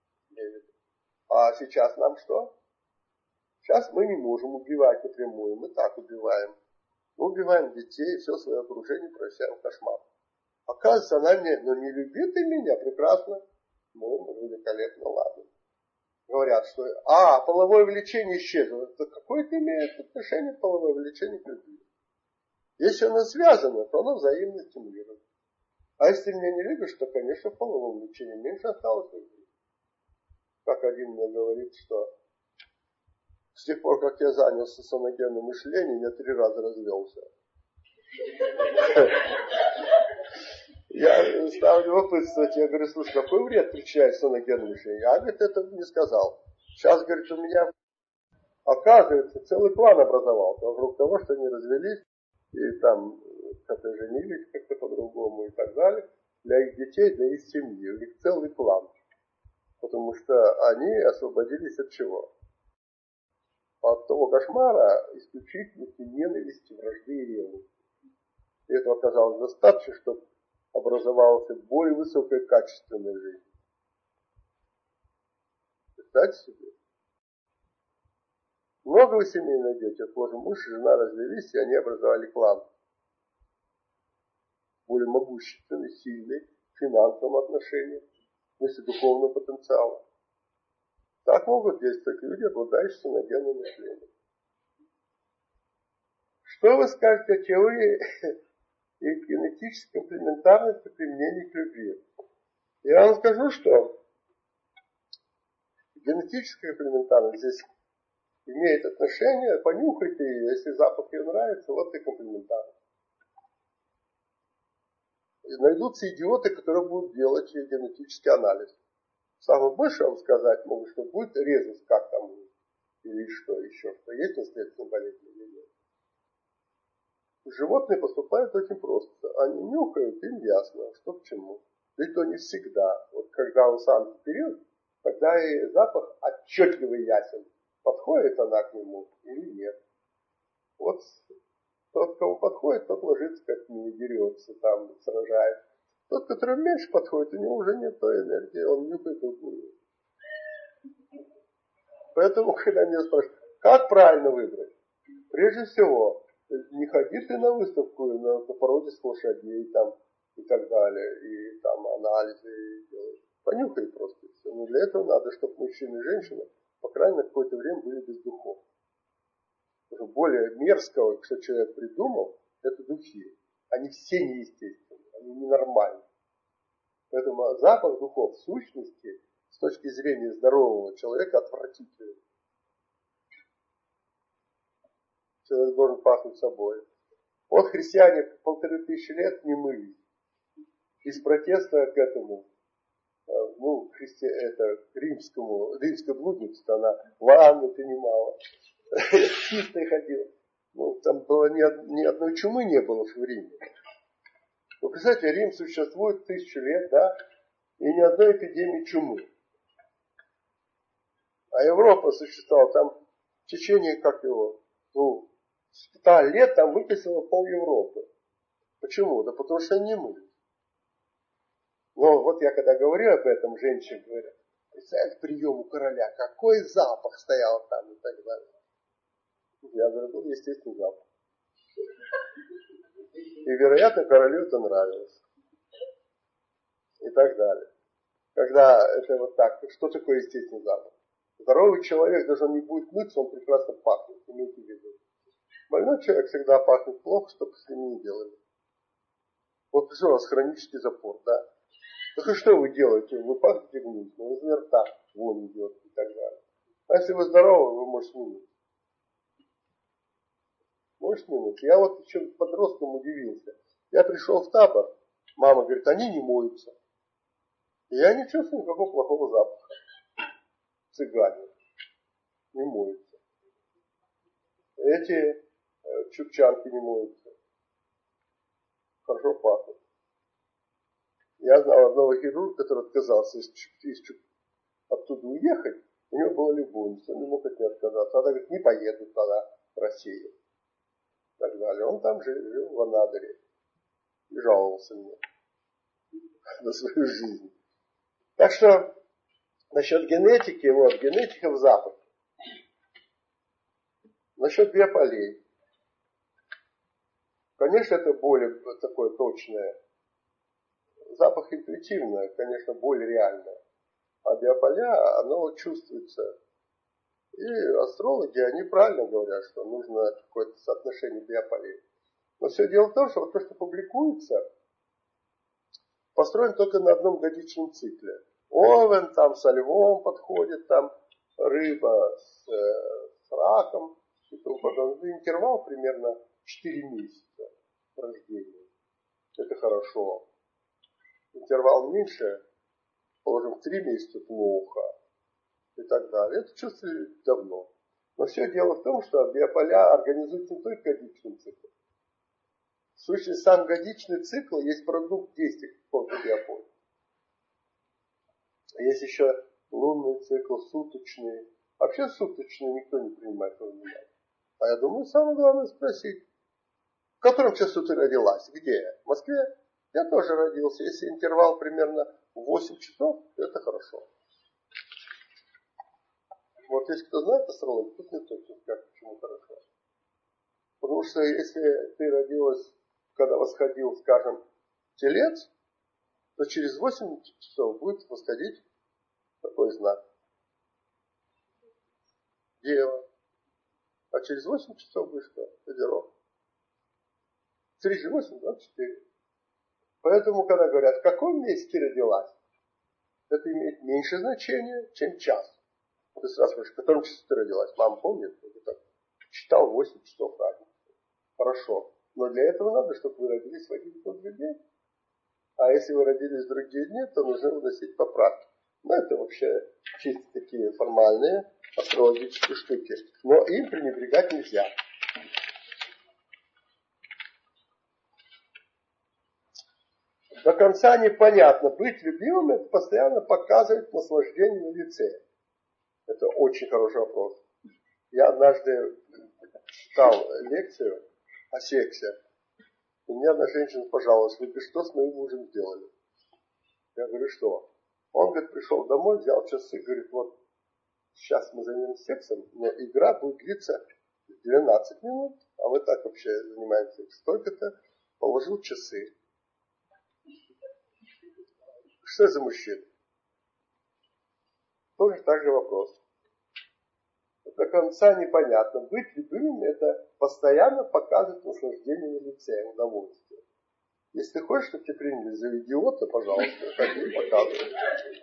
А сейчас нам что? Сейчас мы не можем убивать напрямую, мы так убиваем. Мы убиваем детей, все свое окружение превращаем в кошмар. Оказывается, она мне, ну не любит и меня, прекрасно. Ну, великолепно, ладно. Говорят, что, а, половое влечение исчезло. Это какое это имеет отношение половое влечение к любви? Если оно связано, то оно взаимно стимулирует. А если ты меня не любишь, то, конечно, половое влечение меньше осталось любви. Как один мне говорит, что с тех пор, как я занялся саногенным мышлением, я три раза развелся. Я стал любопытствовать, я говорю, слушай, какой вред причиняет саногенное мышление? Я, говорит, этого не сказал. Сейчас, говорит, у меня, оказывается, целый план образовался вокруг того, что они развелись, и там как-то женились как-то по-другому и так далее, для их детей, для их семьи. У них целый план. Потому что они освободились от чего? От того кошмара исключительности, ненависти, вражды и ревности. И этого оказалось достаточно, чтобы образовалась более высокая качественная жизнь. Представьте себе. Много вы семей найдете. Вот муж и жена развелись, и они образовали клан. Более могущественный, сильный, в финансовом отношении, в смысле духовного потенциала. Так могут действовать люди, обладающие саногенным мышлением. Что вы скажете о теории и генетической комплементарности применения к любви. Я вам скажу, что генетическая комплементарность здесь имеет отношение, понюхайте ее, если запах ей нравится, вот и комплементарность. И найдутся идиоты, которые будут делать генетический анализ. Самое большее вам сказать могу, что будет резус, как там, или что еще, что есть наследственная болезнь или нет. Животные поступают очень просто. Они нюхают, им ясно, что к чему. И то не всегда. Вот когда он сам период, тогда и запах отчетливо ясен. Подходит она к нему или нет. Вот тот, кому подходит, тот ложится как не дерется, там сражает. Тот, который меньше подходит, у него уже нет той энергии, он нюхает другую. Поэтому, когда меня спрашивают, как правильно выбрать? Прежде всего, не ходи ты на выставку на, на породистых лошадей там, и так далее, и там анализы делаешь. Понюхай просто все. Но для этого надо, чтобы мужчина и женщина, по крайней мере, какое-то время были без духов. Потому что более мерзкого, что человек придумал, это духи. Они все неестественные, они ненормальные. Поэтому запах духов в сущности, с точки зрения здорового человека, отвратительный. Человек должен пахнуть собой. Вот христиане полторы тысячи лет не мылись. Из протеста к этому, ну, христи... это, римскому, римской блуднице, она ванну принимала, чистой ходила. Ну, там было ни, ни одной чумы не было в Риме. Вы представляете, Рим существует тысячу лет, да, и ни одной эпидемии чумы. А Европа существовала там в течение, как его, ну, ста лет там выписала пол Европы. Почему? Да потому что они мылись. Но вот я когда говорю об этом, женщины говорят, представляете, прием у короля, какой запах стоял там и так далее. Я говорю, ну, естественный запах. И, вероятно, королю это нравилось. И так далее. Когда это вот так, что такое естественный запах? Здоровый человек, даже он не будет мыться, он прекрасно пахнет, имейте в виду. Больной человек всегда пахнет плохо, что бы с ним не делали. Вот что у вас хронический запор, да? Так и что вы делаете? Вы пахнете гнусно, вы изо рта вонь идет и так далее. А если вы здоровы, вы можете не мыться. Можете не мыться. Я вот еще подростком удивился. Я пришел в табор, мама говорит, они не моются. И я не чувствую никакого плохого запаха. Цыгане не моются. Эти э, чукчанки не моются. Хорошо пахнут. Я знал одного хирурга, который отказался из, из, оттуда уехать. У него была любовница, он не мог от нее отказаться. Она говорит, не поеду тогда в Россию. И так далее. Он там жил, жил в Анадыре. И жаловался мне на свою жизнь. Так что, насчет генетики, вот, генетика в запахе. Насчет биополей. Конечно, это более такое точное. Запах интуитивное, конечно, более реальное. А биополя, оно чувствуется. И астрологи, они правильно говорят, что нужно какое-то соотношение биополей. Но все дело в том, что вот то, что публикуется, построено только на одном годичном цикле. Овен там со львом подходит, там рыба с, с раком и тому подобное. Интервал примерно четыре месяца рождения. Это хорошо. Интервал меньше, положим, в три месяца плохо. И так далее. Это чувствовали давно. Но все дело в том, что биополя организуются не только годичным циклом. В сущности, сам годичный цикл есть продукт действий какого-то биополя. Есть еще лунный цикл, суточный. Вообще суточный никто не принимает во внимание. А я думаю, самое главное спросить, в котором часу ты родилась? Где? В Москве? Я тоже родился. Если интервал примерно восемь часов, то это хорошо. Вот если кто знает астрологию, тут не точно скажет, почему хорошо. Потому что если ты родилась, когда восходил, скажем, телец, то через восемь часов будет восходить такой знак. Дева. А через восемь часов будет что? Козерог. трижды восемь, двадцать четыре. Поэтому, когда говорят, в каком месте родилась, это имеет меньше значения, чем час. Ты сразу спрашиваешь, в котором часу ты родилась? Мама помнит? Я так читал восемь часов разницы. Хорошо. Но для этого надо, чтобы вы родились в один и тот же день. А если вы родились в другие дни, то нужно вносить поправки. Ну, это вообще чисто такие формальные астрологические штуки. Но им пренебрегать нельзя. До конца непонятно. Быть любимым — это постоянно показывать наслаждение на лице. Это очень хороший вопрос. Я однажды читал лекцию о сексе. У меня одна женщина пожаловалась: вы что с моим мужем сделали? Я говорю, что? Он, говорит, пришел домой, взял часы, говорит, вот сейчас мы займемся сексом, но игра будет длиться двенадцать минут, а мы так вообще занимаемся столько-то. Положил часы. Что за мужчина? Тоже так же вопрос. До конца непонятно. Быть любимым — это постоянно показывать наслаждение на лице, удовольствие. Если ты хочешь, чтобы тебя приняли за идиота, пожалуйста, так и показывай.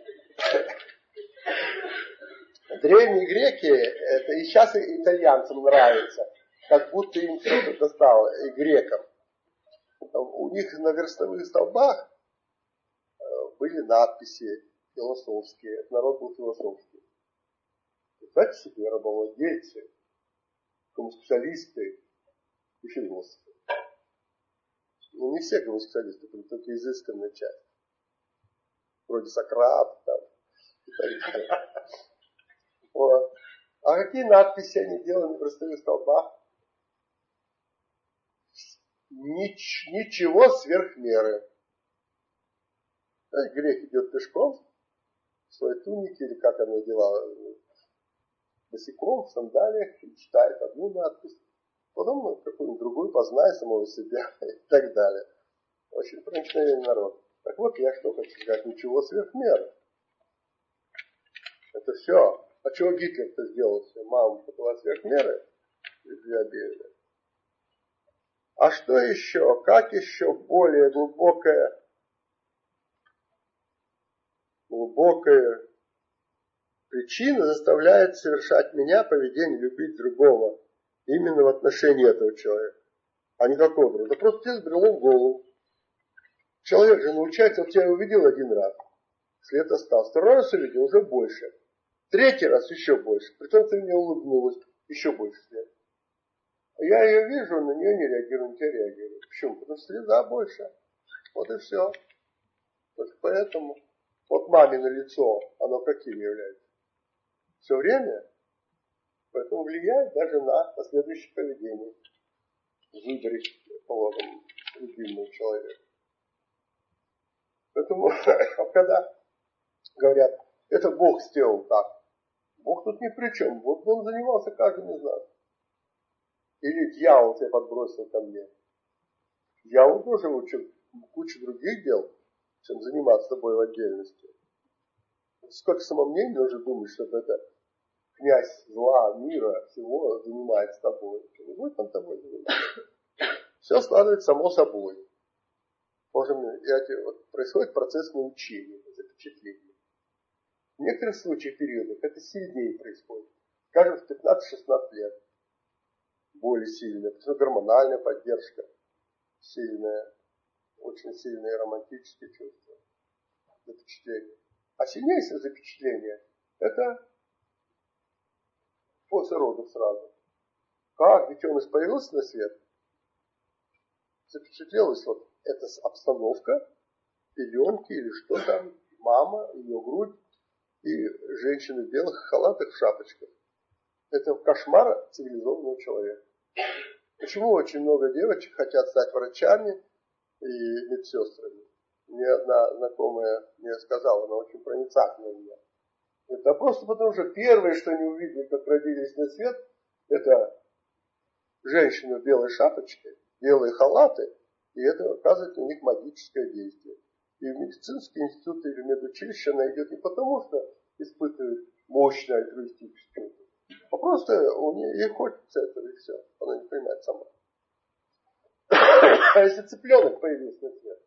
Древние греки, это и сейчас итальянцам нравится, как будто им что-то достало, и грекам. У них на верстовых столбах были надписи философские, народ был философский. Представьте себе, рабовладельцы, гомосексуалисты и философы. Ну, не все гомосексуалисты, только изысканная часть. Вроде Сократ там и так далее. Вот. А какие надписи они делали на простых столбах? Нич- ничего сверх меры. Знаете, грек идет пешком в своей тунике, или как она делала, босиком, в сандалиях, и читает одну надпись, потом какую-нибудь другую, познай самого себя и так далее. Очень проникновенный народ. Так вот, я что хочу сказать, ничего сверх меры. Это все. А чего Гитлер-то сделал все? Мама была сверх меры? А что еще? Как еще более глубокая, глубокая причина заставляет совершать меня поведение любить другого именно в отношении этого человека, а не какого другого. Да просто тебе сбрело в голову. Человек же научается, вот я увидел один раз, след остался. Второй раз увидел, уже больше. Третий раз еще больше. Притом ты мне улыбнулась, еще больше след. Я ее вижу, на нее не реагирую, на тебя реагирую. Почему? Потому что следа больше. Вот и все. Только поэтому вот мамино лицо, оно каким является? Все время. Поэтому влияет даже на последующее поведение. В выборе, положим, любимого человека. Поэтому, когда говорят, это Бог сделал так, Бог тут ни при чем. Вот он занимался каждым из нас. Или дьявол тебя подбросил ко мне. Дьявол тоже учил кучу других дел, чем заниматься тобой в отдельности. Сколько самомнений нужно думать, чтобы это князь зла, мира, всего занимается тобой. Не будет он тобой заниматься. Все складывается само собой. Можем, я, вот, происходит процесс научения, запечатления. В некоторых случаях, периодах, это сильнее происходит. Скажем, в пятнадцать-шестнадцать лет. Более сильная, потому что гормональная поддержка сильная, очень сильные романтические чувства, запечатление. А сильнейшее запечатление — это после родов сразу. Как детеныш появился на свет, запечатлелась вот эта обстановка, пеленки или что там, мама, ее грудь и женщины в белых халатах, в шапочках. Это кошмар цивилизованного человека. Почему очень много девочек хотят стать врачами и медсестрами? Мне одна знакомая мне сказала, она очень проницательная у меня. Это просто потому, что первое, что они увидели, как родились на свет, это женщины в белой шапочке, белые халаты, и это оказывает на них магическое действие. И в медицинские институты или в медучилище она идет не потому, что испытывает мощное альтруистическое чувство, а просто у нее ей хочется этого, и все. Она не понимает сама. А если цыпленок появился на свет,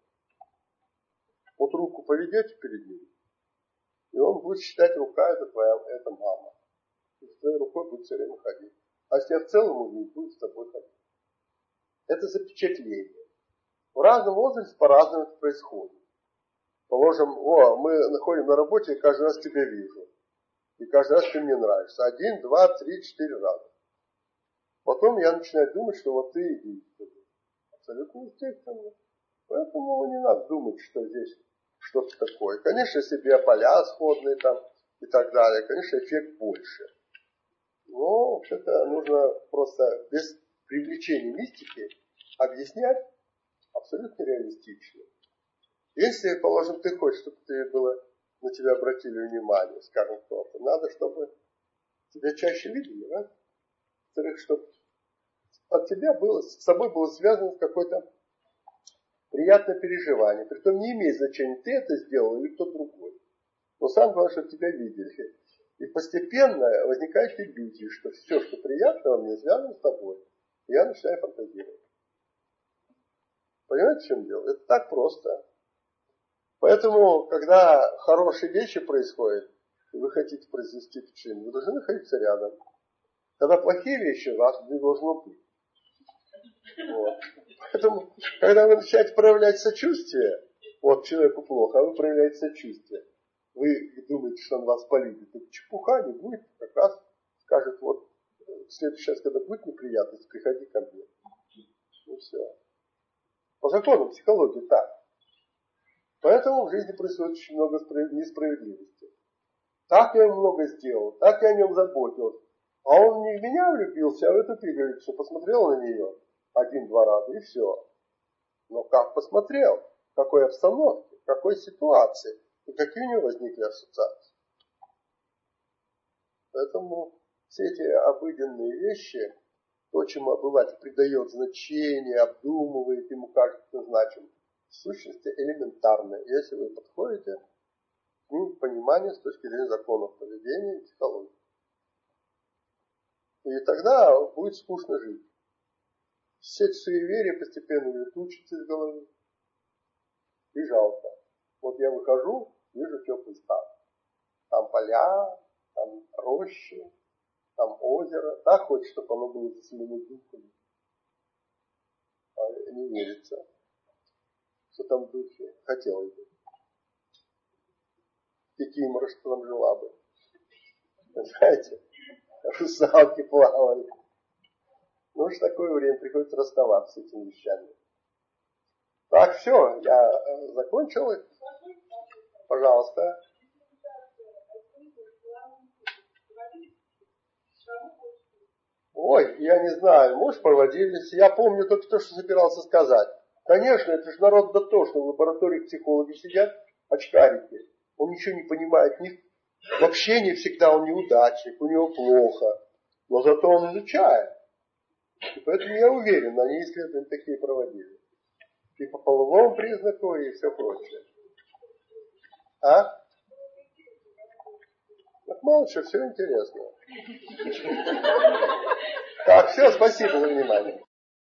вот руку поведете перед ним, и он будет считать, рука это твоя, это мама. И с твоей рукой будет все время ходить. А если в целом он не будет с тобой ходить. Это запечатление. В разном возрасте по-разному это происходит. Положим, о, мы находим на работе, и каждый раз тебя вижу. И каждый раз ты мне нравишься. Один, два, три, четыре раза. Потом я начинаю думать, что вот ты единственный. Абсолютно естественно. Поэтому не надо думать, что здесь что-то такое. Конечно, если биополя сходные там и так далее, конечно, эффект больше. Но вообще-то нужно просто без привлечения мистики объяснять абсолютно реалистично. Если, положим, ты хочешь, чтобы ты было, на тебя обратили внимание, скажем, кто-то, надо, чтобы тебя чаще видели, да? Во-вторых, чтобы от тебя было, с собой было связано какое-то приятное переживание. Притом не имеет значения, ты это сделал или кто другой. Но самое главное, чтобы тебя видели. И постепенно возникает иллюзия, что все, что приятно мне, связано с тобой. И я начинаю фантазировать. Понимаете, в чем дело? Это так просто. Поэтому, когда хорошие вещи происходят, и вы хотите произвести впечатление, вы должны находиться рядом. Когда плохие вещи, вас не должно быть. Вот. Поэтому, когда вы начинаете проявлять сочувствие, вот человеку плохо, а вы проявляете сочувствие, вы думаете, что он вас полюбит. Это чепуха, не будет, как раз скажет, вот в следующий раз, когда будет неприятность, приходи ко мне. Ну все. По закону психологии так. Поэтому в жизни происходит очень много несправедливости. Так я ему много сделал, так я о нем заботился. А он не в меня влюбился, а в эту пигалицу. Посмотрел на нее один-два раза и все. Но как посмотрел? В какой обстановке, в какой ситуации и какие у него возникли ассоциации. Поэтому все эти обыденные вещи, то, чему обыватель придает значение, обдумывает, ему кажется значимым, в сущности элементарное, если вы подходите к ним пониманию с точки зрения законов поведения и психологии. И тогда будет скучно жить. Все суеверия постепенно улетучатся из головы. И жалко. Вот я выхожу, вижу теплый стан. Там поля, там рощи, там озеро. Так хочется, чтобы оно было заселено духами. А не верится, что там в духе. Хотелось бы. Кикимора, что там жила бы. Знаете, русалки плавали. Ну уж такое время приходится расставаться с этими вещами. Так, все, я закончил. Пожалуйста. Ой, я не знаю, может, проводились. Я помню только то, что собирался сказать. Конечно, это же народ дотошный. В лаборатории психологи сидят, очкарики. Он ничего не понимает. Ни... В общении всегда он неудачник, у него плохо. Но зато он изучает. И поэтому я уверен, они исследования такие проводили. И по половому признаку, и все прочее. А? Так мало что, все интересно. Так, все, спасибо за внимание.